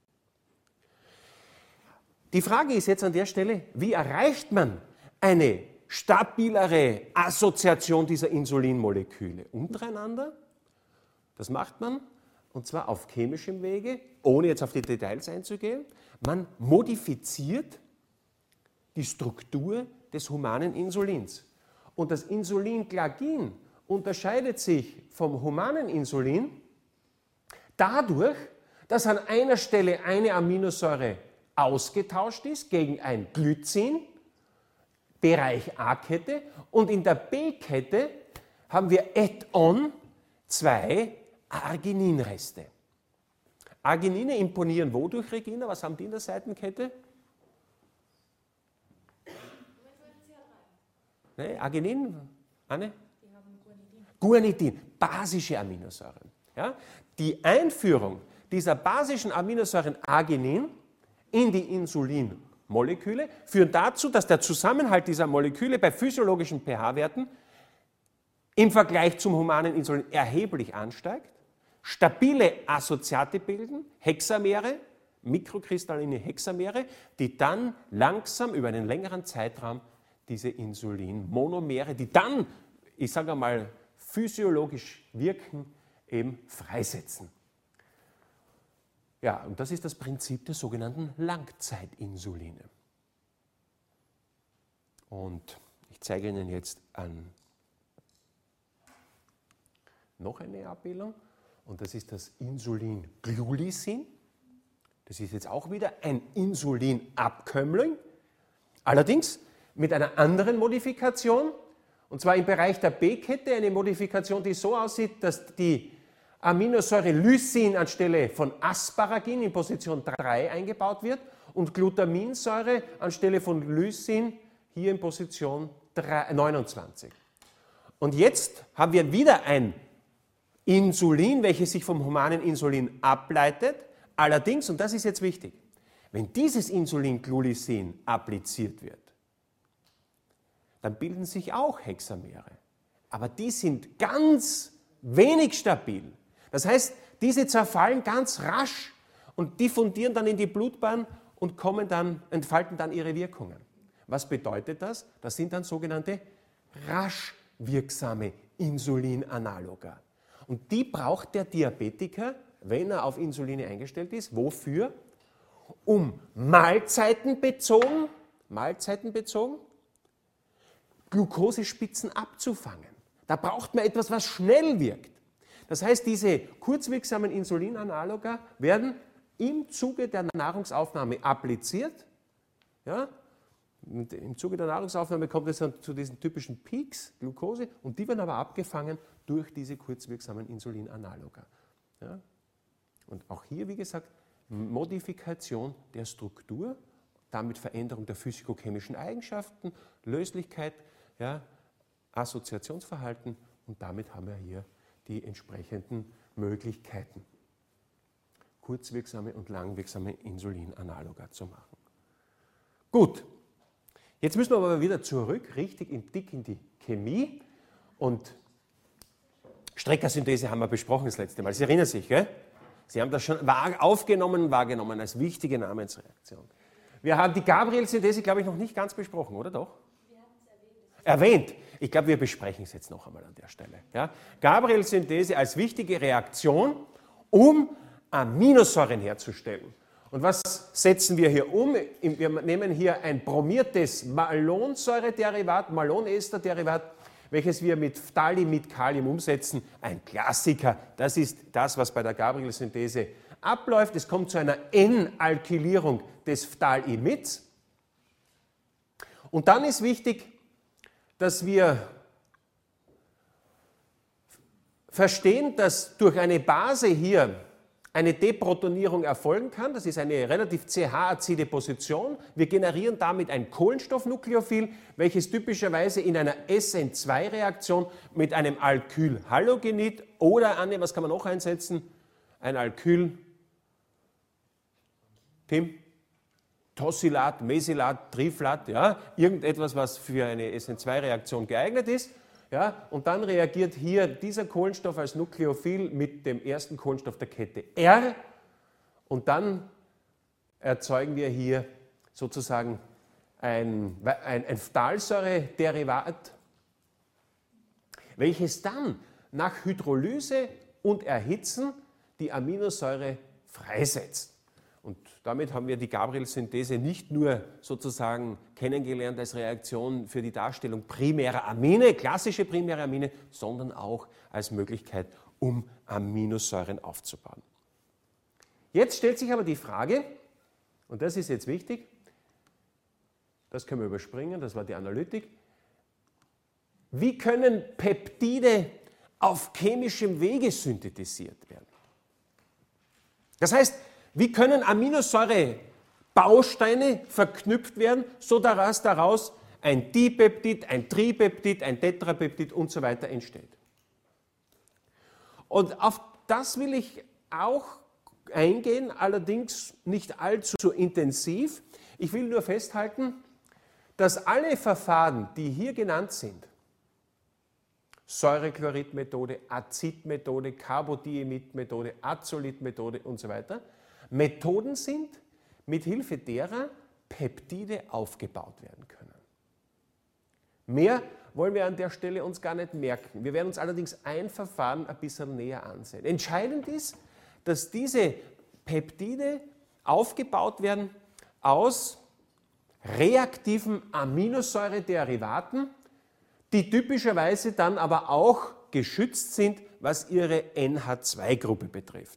Die Frage ist jetzt an der Stelle, wie erreicht man eine stabilere Assoziation dieser Insulinmoleküle untereinander? Das macht man, und zwar auf chemischem Wege, ohne jetzt auf die Details einzugehen. Man modifiziert die Struktur des humanen Insulins. Und das Insulinglagin unterscheidet sich vom humanen Insulin dadurch, dass an einer Stelle eine Aminosäure ausgetauscht ist gegen ein Glycin, Bereich A-Kette, und in der B-Kette haben wir add-on 2 Argininreste. Arginine imponieren wodurch, Regina? Was haben die in der Seitenkette? Nee, Arginin? Anne? Die haben Guanidin. Guanidin, basische Aminosäuren. Ja? Die Einführung dieser basischen Aminosäuren Arginin in die Insulinmoleküle führt dazu, dass der Zusammenhalt dieser Moleküle bei physiologischen pH-Werten im Vergleich zum humanen Insulin erheblich ansteigt, stabile Assoziate bilden, Hexamere, mikrokristalline Hexamere, die dann langsam über einen längeren Zeitraum diese Insulinmonomere, die dann, ich sage mal, physiologisch wirken, eben freisetzen. Ja, und das ist das Prinzip der sogenannten Langzeitinsuline. Und ich zeige Ihnen jetzt noch eine Abbildung, und das ist das Insulinglycin. Das ist jetzt auch wieder ein Insulinabkömmling, allerdings mit einer anderen Modifikation, und zwar im Bereich der B-Kette, eine Modifikation, die so aussieht, dass die Aminosäure Lysin anstelle von Asparagin in Position 3 eingebaut wird und Glutaminsäure anstelle von Lysin hier in Position 29. Und jetzt haben wir wieder ein Insulin, welches sich vom humanen Insulin ableitet. Allerdings, und das ist jetzt wichtig, wenn dieses Insulinglycin appliziert wird, dann bilden sich auch Hexamere. Aber die sind ganz wenig stabil. Das heißt, diese zerfallen ganz rasch und diffundieren dann in die Blutbahn und entfalten dann ihre Wirkungen. Was bedeutet das? Das sind dann sogenannte rasch wirksame Insulinanaloga. Und die braucht der Diabetiker, wenn er auf Insuline eingestellt ist. Wofür? Um mahlzeitenbezogen Glukosespitzen abzufangen. Da braucht man etwas, was schnell wirkt. Das heißt, diese kurzwirksamen Insulinanaloga werden im Zuge der Nahrungsaufnahme appliziert, Ja? Und im Zuge der Nahrungsaufnahme kommt es dann zu diesen typischen Peaks, Glucose, und die werden aber abgefangen durch diese kurzwirksamen Insulinanaloga. Ja? Und auch hier, wie gesagt, Modifikation der Struktur, damit Veränderung der physikochemischen Eigenschaften, Löslichkeit, ja, Assoziationsverhalten, und damit haben wir hier die entsprechenden Möglichkeiten, kurzwirksame und langwirksame Insulinanaloga zu machen. Gut, jetzt müssen wir aber wieder zurück, richtig dick in die Chemie, und Streckersynthese haben wir besprochen das letzte Mal. Sie erinnern sich, gell? Sie haben das schon aufgenommen und wahrgenommen als wichtige Namensreaktion. Wir haben die Gabriel-Synthese, glaube ich, noch nicht ganz besprochen, oder doch? Wir haben es erwähnt. Ich glaube, wir besprechen es jetzt noch einmal an der Stelle. Ja? Gabriel-Synthese als wichtige Reaktion, um Aminosäuren herzustellen. Und was setzen wir hier um? Wir nehmen hier ein bromiertes Malonsäurederivat, Maloneesterderivat, welches wir mit Phthalimid Kalium umsetzen. Ein Klassiker. Das ist das, was bei der Gabriel-Synthese abläuft. Es kommt zu einer N-Alkylierung des Phthalimids. Und dann ist wichtig, dass wir verstehen, dass durch eine Base hier eine Deprotonierung erfolgen kann. Das ist eine relativ CH-azide Position. Wir generieren damit ein Kohlenstoffnukleophil, welches typischerweise in einer SN2-Reaktion mit einem Alkylhalogenid oder, Anne, was kann man noch einsetzen? Ein Alkyl, Tim? Tosylat, Mesylat, Triflat, ja, irgendetwas, was für eine SN2-Reaktion geeignet ist. Ja, und dann reagiert hier dieser Kohlenstoff als Nukleophil mit dem ersten Kohlenstoff der Kette R, und dann erzeugen wir hier sozusagen ein Phthalsäure-Derivat, welches dann nach Hydrolyse und Erhitzen die Aminosäure freisetzt. Und damit haben wir die Gabriel-Synthese nicht nur sozusagen kennengelernt als Reaktion für die Darstellung primärer Amine, klassische primäre Amine, sondern auch als Möglichkeit, um Aminosäuren aufzubauen. Jetzt stellt sich aber die Frage, und das ist jetzt wichtig, das können wir überspringen, das war die Analytik, wie können Peptide auf chemischem Wege synthetisiert werden? Das heißt, wie können Aminosäure-Bausteine verknüpft werden, sodass daraus ein Dipeptid, ein Tripeptid, ein Tetrapeptid und so weiter entsteht? Und auf das will ich auch eingehen, allerdings nicht allzu intensiv. Ich will nur festhalten, dass alle Verfahren, die hier genannt sind, Säurechlorid-Methode, Azid-Methode, Carbodiimid-Methode, Azolid-Methode und so weiter, Methoden sind, mit Hilfe derer Peptide aufgebaut werden können. Mehr wollen wir an der Stelle uns gar nicht merken. Wir werden uns allerdings ein Verfahren ein bisschen näher ansehen. Entscheidend ist, dass diese Peptide aufgebaut werden aus reaktiven Aminosäurederivaten, die typischerweise dann aber auch geschützt sind, was ihre NH2-Gruppe betrifft.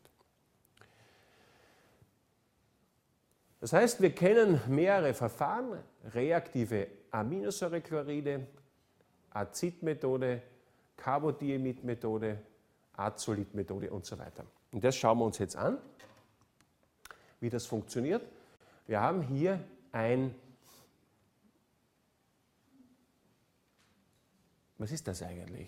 Das heißt, wir kennen mehrere Verfahren, reaktive Aminosäurechloride, Azid-Methode, Carbodiimid-Methode, Azolid-Methode und so weiter. Und das schauen wir uns jetzt an, wie das funktioniert. Wir haben hier was ist das eigentlich?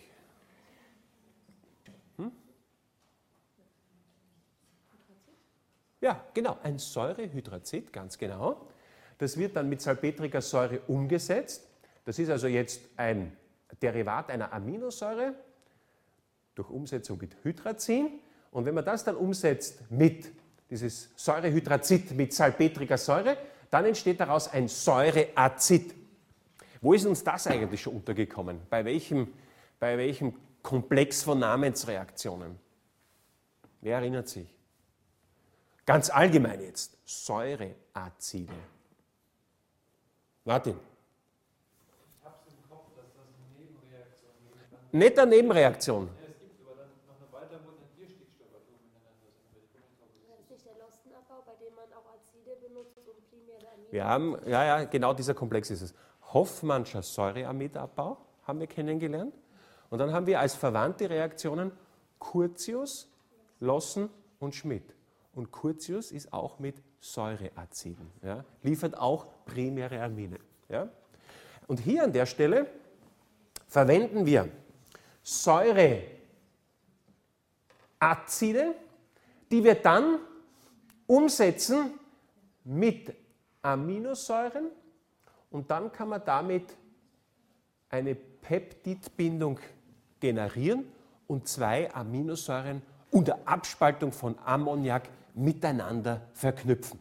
Ja, genau, ein Säurehydrazid, ganz genau. Das wird dann mit salpetriger Säure umgesetzt. Das ist also jetzt ein Derivat einer Aminosäure durch Umsetzung mit Hydrazin. Und wenn man das dann umsetzt mit dieses Säurehydrazid mit salpetriger Säure, dann entsteht daraus ein Säureazid. Wo ist uns das eigentlich schon untergekommen? Bei welchem Komplex von Namensreaktionen? Wer erinnert sich? Ganz allgemein jetzt, Säureazide. Martin. Ich habe es im Kopf, dass das eine Nebenreaktion ist. Nicht eine Nebenreaktion. Ja, es gibt aber dann noch eine weitere Tierstickstoffatome miteinander sind. Das ist nicht der Lostenabbau, bei dem man auch Azide benutzt, um primäre Amine. Wir haben, ja, genau dieser Komplex ist es. Hoffmannscher Säureamidabbau haben wir kennengelernt. Und dann haben wir als verwandte Reaktionen Curtius, Lawson und Schmidt. Und Curtius ist auch mit Säureaziden, ja, liefert auch primäre Amine. Ja. Und hier an der Stelle verwenden wir Säureazide, die wir dann umsetzen mit Aminosäuren und dann kann man damit eine Peptidbindung generieren und zwei Aminosäuren unter Abspaltung von Ammoniak miteinander verknüpfen.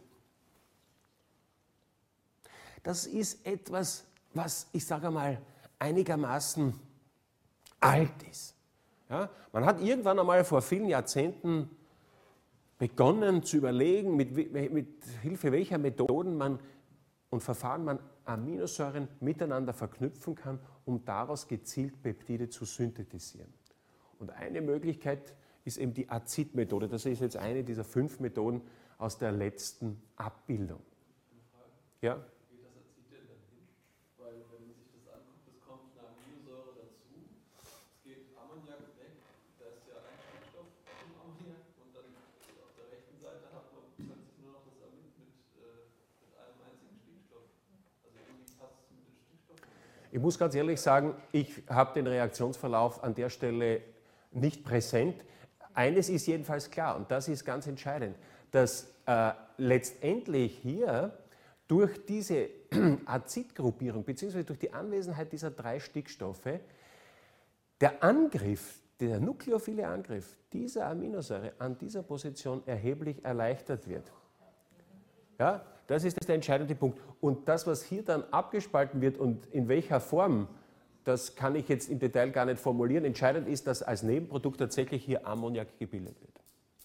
Das ist etwas, was ich sage mal einigermaßen alt ist. Ja, man hat irgendwann einmal vor vielen Jahrzehnten begonnen zu überlegen, mit Hilfe welcher Methoden und Verfahren man Aminosäuren miteinander verknüpfen kann, um daraus gezielt Peptide zu synthetisieren. Und eine Möglichkeit ist eben die Azidmethode. Das ist jetzt eine dieser 5 Methoden aus der letzten Abbildung. Ja? Wie geht das Azid denn dann hin? Weil wenn man sich das anguckt, es kommt eine Aminosäure dazu, es geht Ammoniak weg, da ist ja ein Stickstoff im Ammoniak und dann auf der rechten Seite hat man plötzlich nur noch das Amid mit einem einzigen Stickstoff. Also irgendwie passt es mit den Stickstoffen. Ich muss ganz ehrlich sagen, ich habe den Reaktionsverlauf an der Stelle nicht präsent. Eines ist jedenfalls klar, und das ist ganz entscheidend, dass letztendlich hier durch diese Azidgruppierung bzw. durch die Anwesenheit dieser 3 Stickstoffe der Angriff, der nukleophile Angriff dieser Aminosäure an dieser Position erheblich erleichtert wird. Ja, das ist der entscheidende Punkt. Und das, was hier dann abgespalten wird und in welcher Form, das kann ich jetzt im Detail gar nicht formulieren. Entscheidend ist, dass als Nebenprodukt tatsächlich hier Ammoniak gebildet wird.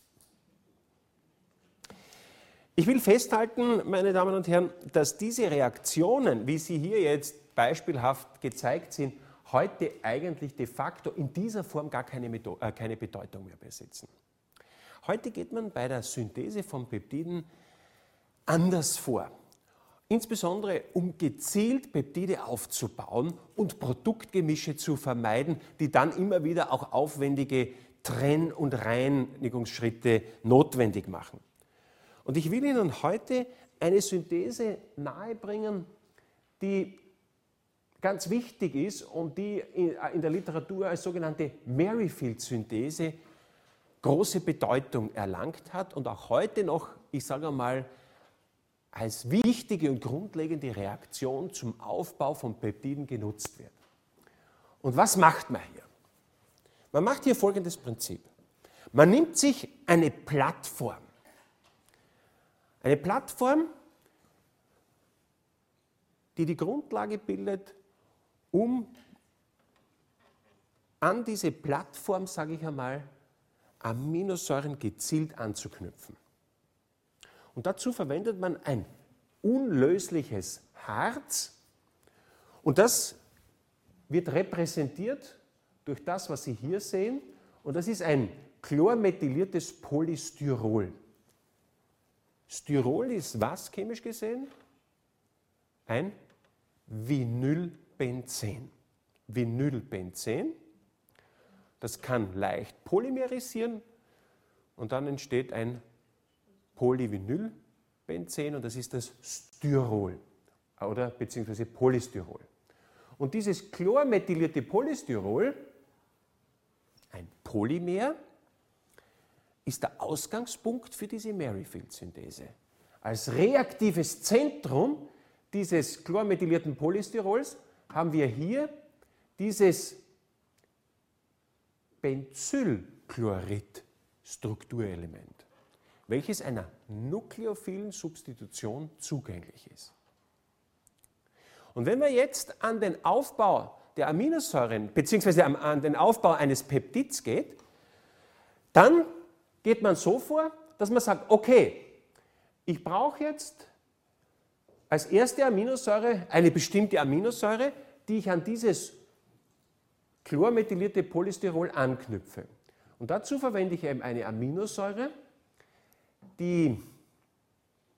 Ich will festhalten, meine Damen und Herren, dass diese Reaktionen, wie sie hier jetzt beispielhaft gezeigt sind, heute eigentlich de facto in dieser Form gar keine Bedeutung mehr besitzen. Heute geht man bei der Synthese von Peptiden anders vor. Insbesondere um gezielt Peptide aufzubauen und Produktgemische zu vermeiden, die dann immer wieder auch aufwendige Trenn- und Reinigungsschritte notwendig machen. Und ich will Ihnen heute eine Synthese nahebringen, die ganz wichtig ist und die in der Literatur als sogenannte Merrifield-Synthese große Bedeutung erlangt hat und auch heute noch, ich sage mal, als wichtige und grundlegende Reaktion zum Aufbau von Peptiden genutzt wird. Und was macht man hier? Man macht hier folgendes Prinzip. Man nimmt sich eine Plattform. Eine Plattform, die die Grundlage bildet, um an diese Plattform, sage ich einmal, Aminosäuren gezielt anzuknüpfen. Und dazu verwendet man ein unlösliches Harz und das wird repräsentiert durch das, was Sie hier sehen, und das ist ein chlormethyliertes Polystyrol. Styrol ist was chemisch gesehen? Ein Vinylbenzen. Vinylbenzen, das kann leicht polymerisieren und dann entsteht ein Polyvinylbenzen und das ist das Styrol oder beziehungsweise Polystyrol. Und dieses chlormethylierte Polystyrol, ein Polymer, ist der Ausgangspunkt für diese Merrifield-Synthese. Als reaktives Zentrum dieses chlormethylierten Polystyrols haben wir hier dieses Benzylchlorid-Strukturelement, welches einer nukleophilen Substitution zugänglich ist. Und wenn man jetzt an den Aufbau der Aminosäuren bzw. an den Aufbau eines Peptids geht, dann geht man so vor, dass man sagt, okay, ich brauche jetzt als erste Aminosäure eine bestimmte Aminosäure, die ich an dieses chlormethylierte Polystyrol anknüpfe. Und dazu verwende ich eben eine Aminosäure, die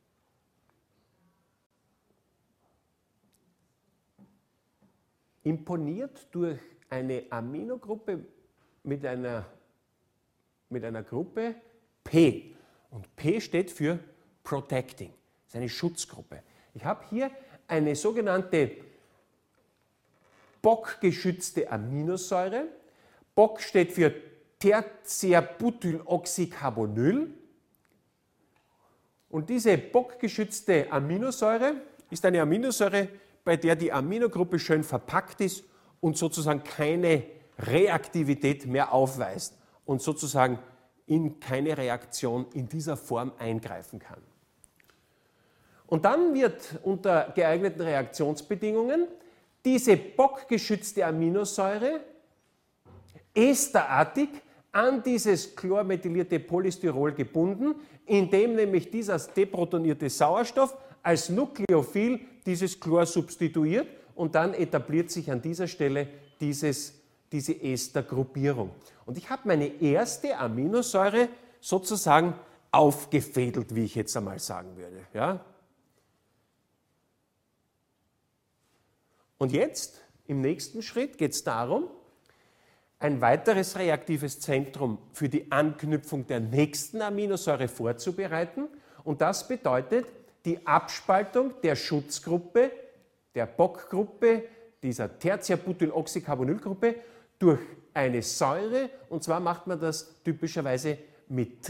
imponiert durch eine Aminogruppe mit einer Gruppe P. Und P steht für Protecting, das ist eine Schutzgruppe. Ich habe hier eine sogenannte Bock-geschützte Aminosäure. Bock steht für Tertiärbutyloxycarbonyl. Und diese Bock-geschützte Aminosäure ist eine Aminosäure, bei der die Aminogruppe schön verpackt ist und sozusagen keine Reaktivität mehr aufweist und sozusagen in keine Reaktion in dieser Form eingreifen kann. Und dann wird unter geeigneten Reaktionsbedingungen diese bockgeschützte Aminosäure esterartig an dieses chlormethylierte Polystyrol gebunden, indem nämlich dieser deprotonierte Sauerstoff als Nukleophil dieses Chlor substituiert und dann etabliert sich an dieser Stelle diese Estergruppierung. Und ich habe meine erste Aminosäure sozusagen aufgefädelt, wie ich jetzt einmal sagen würde. Ja? Und jetzt, im nächsten Schritt, geht es darum, ein weiteres reaktives Zentrum für die Anknüpfung der nächsten Aminosäure vorzubereiten. Und das bedeutet die Abspaltung der Schutzgruppe, der Bock-Gruppe, dieser Tertiärbutyloxycarbonylgruppe durch eine Säure. Und zwar macht man das typischerweise mit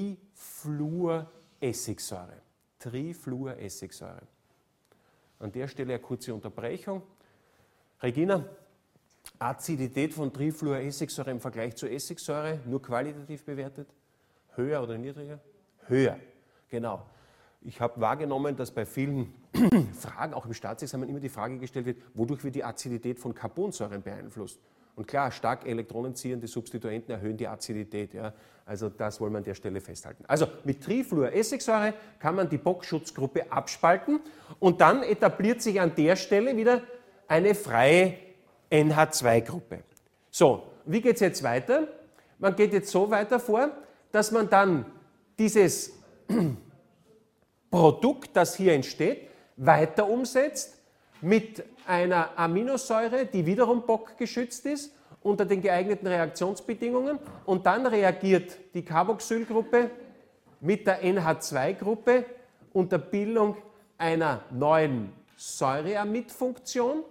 Trifluoressigsäure. Trifluoressigsäure. An der Stelle eine kurze Unterbrechung. Regina, Azidität von Trifluoressigsäure im Vergleich zur Essigsäure, nur qualitativ bewertet? Höher oder niedriger? Höher, genau. Ich habe wahrgenommen, dass bei vielen Fragen, auch im Staatsexamen, immer die Frage gestellt wird, wodurch wird die Azidität von Carbonsäuren beeinflusst? Und klar, stark elektronenziehende Substituenten erhöhen die Azidität. Ja? Also das wollen wir an der Stelle festhalten. Also mit Trifluoressigsäure kann man die Bock-Schutzgruppe abspalten und dann etabliert sich an der Stelle wieder eine freie NH2-Gruppe. So, wie geht es jetzt weiter? Man geht jetzt so weiter vor, dass man dann dieses Produkt, das hier entsteht, weiter umsetzt mit einer Aminosäure, die wiederum bockgeschützt ist, unter den geeigneten Reaktionsbedingungen. Und dann reagiert die Carboxylgruppe mit der NH2-Gruppe unter Bildung einer neuen Säureamid-Funktion.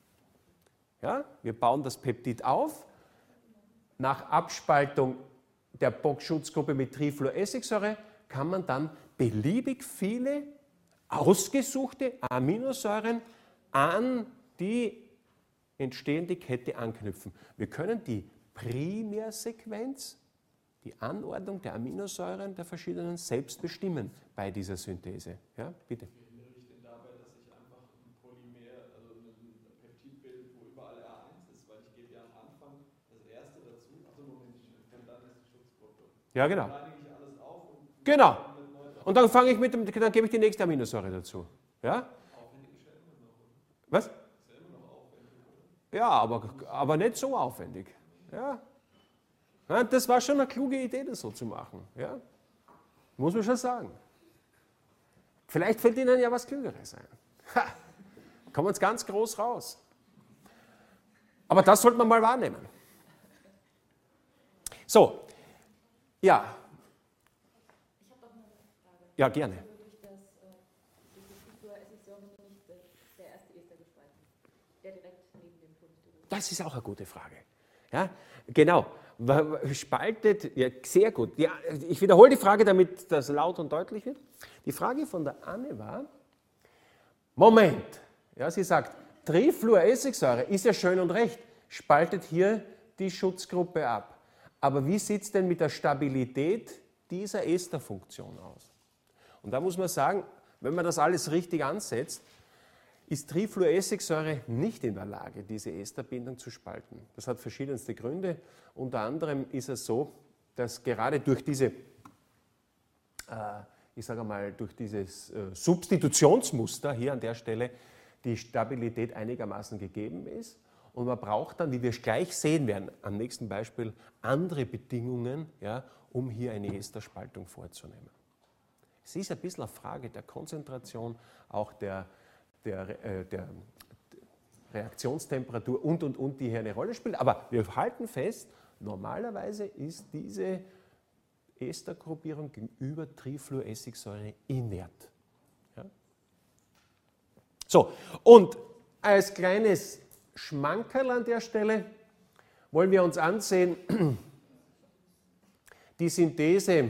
Ja, wir bauen das Peptid auf. Nach Abspaltung der Bock-Schutzgruppe mit Trifluoressigsäure kann man dann beliebig viele ausgesuchte Aminosäuren an die entstehende Kette anknüpfen. Wir können die Primärsequenz, die Anordnung der Aminosäuren der verschiedenen selbst bestimmen bei dieser Synthese. Ja, bitte. Wie hindere ich denn dabei, dass ich einfach ein Polymer, also ein Peptid bilde, wo überall R1 ist, weil ich gebe ja am Anfang das erste dazu, also Moment, und dann ist die Schutzgruppe. Ja, genau. Dann reinige ich alles auf und Genau. Und dann fange ich dann gebe ich die nächste Aminosäure dazu. Ja? Aufwendig ist ja immer noch, oder? Was? Ist ja immer noch aufwendig, oder? Ja, aber nicht so aufwendig. Ja? Ja, das war schon eine kluge Idee, das so zu machen. Ja? Muss man schon sagen. Vielleicht fällt Ihnen ja was Klügeres ein. Ha! Kommen wir uns ganz groß raus. Aber das sollte man mal wahrnehmen. So, ja. Ich habe noch eine Frage. Ja, gerne. Durch diese Trifluoressigsäure nicht der erste Ester gespalten, der direkt neben dem Polystyrol. Das ist auch eine gute Frage. Ja, genau. Spaltet, ja, sehr gut. Ja, ich wiederhole die Frage, damit das laut und deutlich wird. Die Frage von der Anne war, Moment, ja, sie sagt, Trifluoressigsäure ist ja schön und recht, spaltet hier die Schutzgruppe ab. Aber wie sieht es denn mit der Stabilität dieser Esterfunktion aus? Und da muss man sagen, wenn man das alles richtig ansetzt, ist Trifluoressigsäure nicht in der Lage, diese Esterbindung zu spalten. Das hat verschiedenste Gründe. Unter anderem ist es so, dass gerade durch diese, ich sage mal, durch dieses Substitutionsmuster hier an der Stelle die Stabilität einigermaßen gegeben ist. Und man braucht dann, wie wir gleich sehen werden, am nächsten Beispiel, andere Bedingungen, ja, um hier eine Esterspaltung vorzunehmen. Es ist ein bisschen eine Frage der Konzentration, auch der Reaktionstemperatur und, die hier eine Rolle spielt. Aber wir halten fest, normalerweise ist diese Estergruppierung gegenüber Trifluoressigsäure inert. Ja? So, und als kleines Schmankerl an der Stelle wollen wir uns ansehen, die Synthese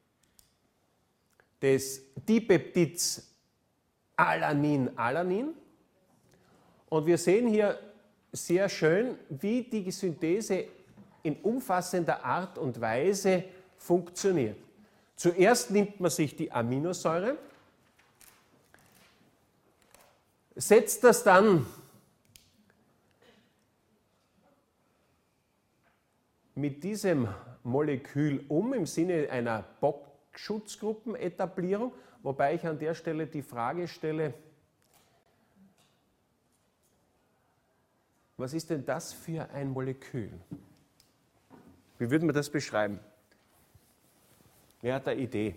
des Dipeptids Alanin-Alanin. Und wir sehen hier sehr schön, wie die Synthese in umfassender Art und Weise funktioniert. Zuerst nimmt man sich die Aminosäure, setzt das dann mit diesem Molekül im Sinne einer Bock-Schutzgruppenetablierung, wobei ich an der Stelle die Frage stelle, was ist denn das für ein Molekül? Wie würden wir das beschreiben? Wer hat eine Idee?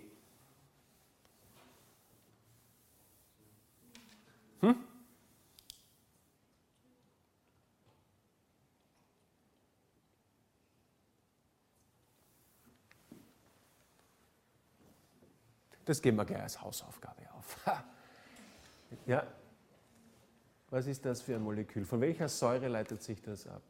Das geben wir gleich als Hausaufgabe auf. Ja. Was ist das für ein Molekül? Von welcher Säure leitet sich das ab?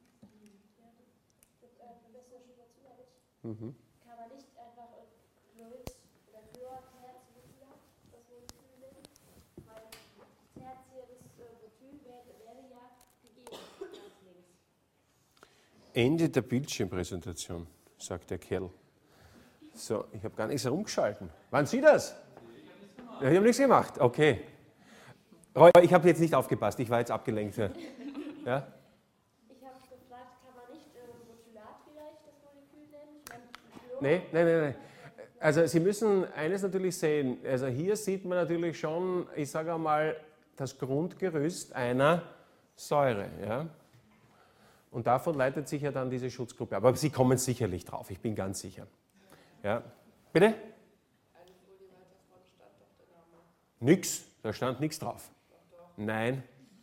Mhm. Kann man nicht einfach Chlorid oder Chlortertiärat das Molekül nennen? Weil tertiäres Methyl wäre ja gegeben, ganz links. Ende der Bildschirmpräsentation, sagt der Kerl. So, ich habe gar nichts herumgeschalten. Waren Sie das? Ja, ich habe nichts gemacht. Okay. Roy, ich habe jetzt nicht aufgepasst, ich war jetzt abgelenkt. Ja? Ich habe gefragt, kann man nicht Methylat vielleicht das Molekül nennen? Nein. Also Sie müssen eines natürlich sehen. Also hier sieht man natürlich schon, ich sage einmal, das Grundgerüst einer Säure. Ja? Und davon leitet sich ja dann diese Schutzgruppe ab. Aber Sie kommen sicherlich drauf, ich bin ganz sicher. Ja. Bitte? Eine Folie weiter vorne stand doch der Name. Nix, da stand nichts drauf. Doch. Nein.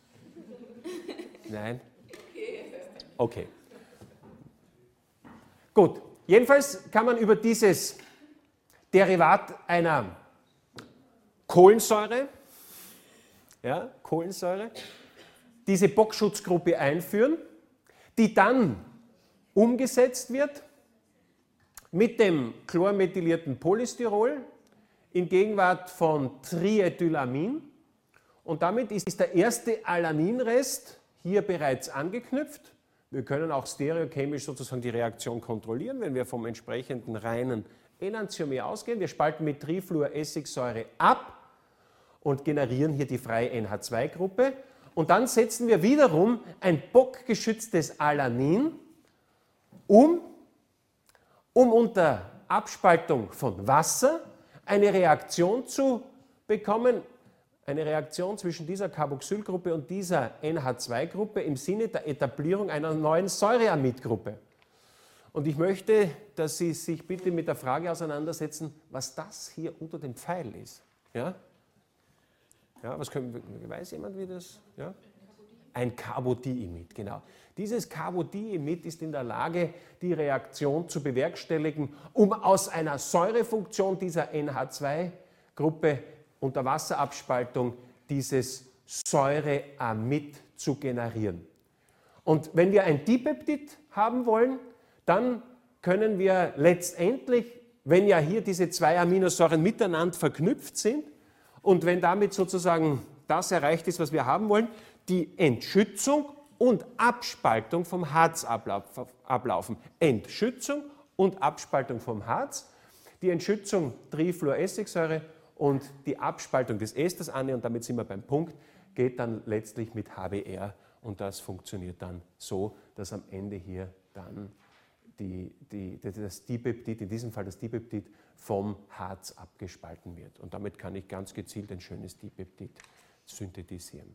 Nein. Okay. Gut, jedenfalls kann man über dieses Derivat einer Kohlensäure, diese Bock-Schutzgruppe einführen, die dann umgesetzt wird mit dem chlormethylierten Polystyrol in Gegenwart von Triethylamin. Und damit ist der erste Alaninrest hier bereits angeknüpft. Wir können auch stereochemisch sozusagen die Reaktion kontrollieren, wenn wir vom entsprechenden reinen Enantiomer ausgehen. Wir spalten mit Trifluoressigsäure ab und generieren hier die freie NH2-Gruppe. Und dann setzen wir wiederum ein bockgeschütztes Alanin um unter Abspaltung von Wasser eine Reaktion zu bekommen, eine Reaktion zwischen dieser Carboxylgruppe und dieser NH2-Gruppe im Sinne der Etablierung einer neuen Säureamidgruppe. Und ich möchte, dass Sie sich bitte mit der Frage auseinandersetzen, was das hier unter dem Pfeil ist. Ja? Ja, weiß jemand, wie das? Ja? Ein Carbodiimid, genau. Dieses Carbodiimid ist in der Lage, die Reaktion zu bewerkstelligen, um aus einer Säurefunktion dieser NH2-Gruppe unter Wasserabspaltung dieses Säureamid zu generieren. Und wenn wir ein Dipeptid haben wollen, dann können wir letztendlich, wenn ja hier diese zwei Aminosäuren miteinander verknüpft sind und wenn damit sozusagen das erreicht ist, was wir haben wollen, die Entschützung und Abspaltung vom Harz ablaufen. Entschützung und Abspaltung vom Harz, die Entschützung Trifluoressigsäure und die Abspaltung des Esters an, und damit sind wir beim Punkt, geht dann letztlich mit HBr und das funktioniert dann so, dass am Ende hier dann das Dipeptid, in diesem Fall das Dipeptid, vom Harz abgespalten wird. Und damit kann ich ganz gezielt ein schönes Dipeptid synthetisieren.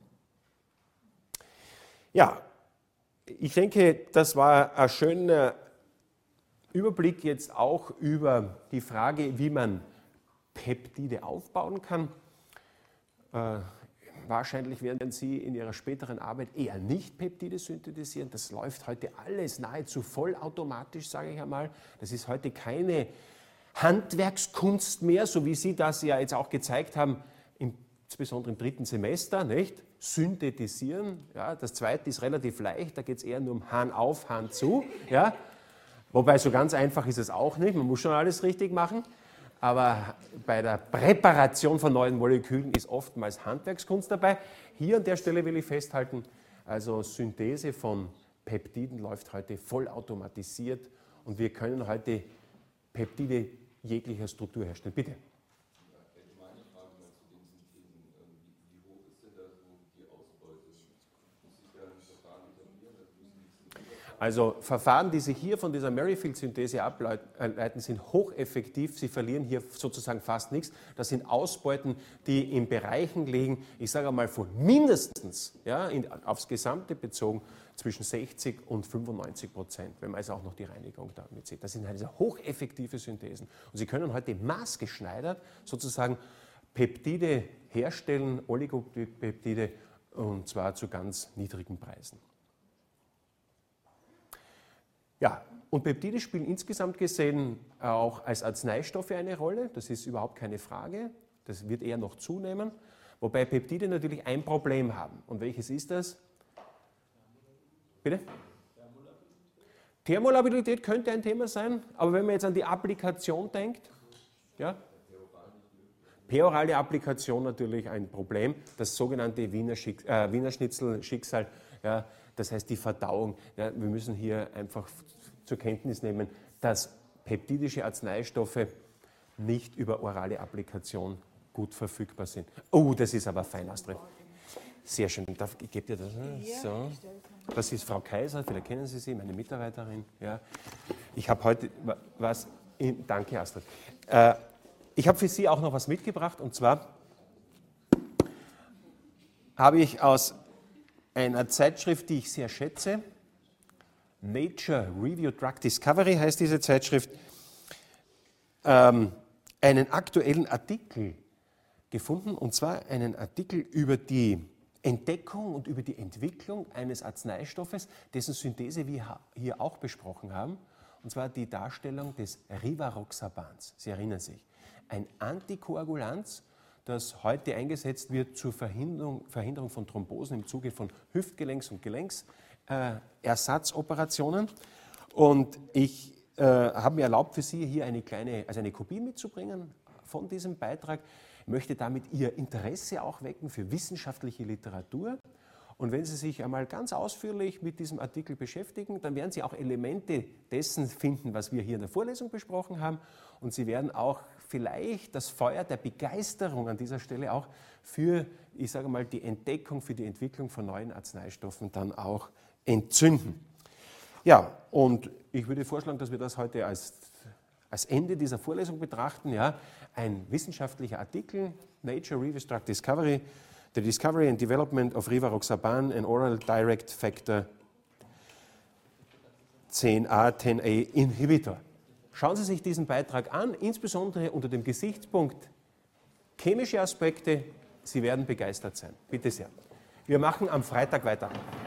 Ja, ich denke, das war ein schöner Überblick jetzt auch über die Frage, wie man Peptide aufbauen kann. wahrscheinlich werden Sie in Ihrer späteren Arbeit eher nicht Peptide synthetisieren. Das läuft heute alles nahezu vollautomatisch, sage ich einmal. Das ist heute keine Handwerkskunst mehr, so wie Sie das ja jetzt auch gezeigt haben, insbesondere im 3. Semester, nicht? Synthetisieren. Ja, das zweite ist relativ leicht, da geht es eher nur um Hahn auf, Hahn zu. Ja? Wobei so ganz einfach ist es auch nicht, man muss schon alles richtig machen. Aber bei der Präparation von neuen Molekülen ist oftmals Handwerkskunst dabei. Hier an der Stelle will ich festhalten, also Synthese von Peptiden läuft heute vollautomatisiert und wir können heute Peptide jeglicher Struktur herstellen. Bitte. Meine Frage mal zu den Synthesen. Wie hoch ist denn da so die Ausbeute? Muss sich da ein Verfahren etablieren? Also Verfahren, die sich hier von dieser Merrifield-Synthese ableiten, sind hocheffektiv. Sie verlieren hier sozusagen fast nichts. Das sind Ausbeuten, die in Bereichen liegen, ich sage einmal von mindestens, ja, aufs Gesamte bezogen, zwischen 60 und 95%, wenn man also auch noch die Reinigung damit sieht. Das sind also hocheffektive Synthesen. Und Sie können heute maßgeschneidert sozusagen Peptide herstellen, Oligopeptide, und zwar zu ganz niedrigen Preisen. Ja, und Peptide spielen insgesamt gesehen auch als Arzneistoffe eine Rolle. Das ist überhaupt keine Frage. Das wird eher noch zunehmen. Wobei Peptide natürlich ein Problem haben. Und welches ist das? Bitte? Thermolabilität könnte ein Thema sein, aber wenn man jetzt an die Applikation denkt, ja? Perorale Applikation natürlich ein Problem, das sogenannte Wiener Schnitzel-Schicksal, ja, das heißt die Verdauung. Ja, wir müssen hier einfach zur Kenntnis nehmen, dass peptidische Arzneistoffe nicht über orale Applikation gut verfügbar sind. Oh, das ist aber fein, Astrid. Sehr schön. Ich gebe dir das. So. Das ist Frau Kaiser, vielleicht kennen Sie sie, meine Mitarbeiterin. Ja. Ich habe heute was. Danke, Astrid. Ich habe für Sie auch noch was mitgebracht, und zwar habe ich aus einer Zeitschrift, die ich sehr schätze, Nature Review Drug Discovery heißt diese Zeitschrift, einen aktuellen Artikel gefunden, und zwar einen Artikel über die Entdeckung und über die Entwicklung eines Arzneistoffes, dessen Synthese wir hier auch besprochen haben, und zwar die Darstellung des Rivaroxabans. Sie erinnern sich, ein Antikoagulant, das heute eingesetzt wird zur Verhinderung von Thrombosen im Zuge von Hüftgelenks- und Gelenksersatzoperationen. Und ich habe mir erlaubt, für Sie hier eine Kopie mitzubringen von diesem Beitrag. Ich möchte damit Ihr Interesse auch wecken für wissenschaftliche Literatur. Und wenn Sie sich einmal ganz ausführlich mit diesem Artikel beschäftigen, dann werden Sie auch Elemente dessen finden, was wir hier in der Vorlesung besprochen haben. Und Sie werden auch vielleicht das Feuer der Begeisterung an dieser Stelle auch für, ich sage mal, die Entdeckung, für die Entwicklung von neuen Arzneistoffen dann auch entzünden. Ja, und ich würde vorschlagen, dass wir das heute als Ende dieser Vorlesung betrachten. Ja, ein wissenschaftlicher Artikel, Nature Review Drug Discovery, The Discovery and Development of Rivaroxaban, an Oral Direct Factor 10a, 10a Inhibitor. Schauen Sie sich diesen Beitrag an, insbesondere unter dem Gesichtspunkt chemische Aspekte. Sie werden begeistert sein. Bitte sehr. Wir machen am Freitag weiter.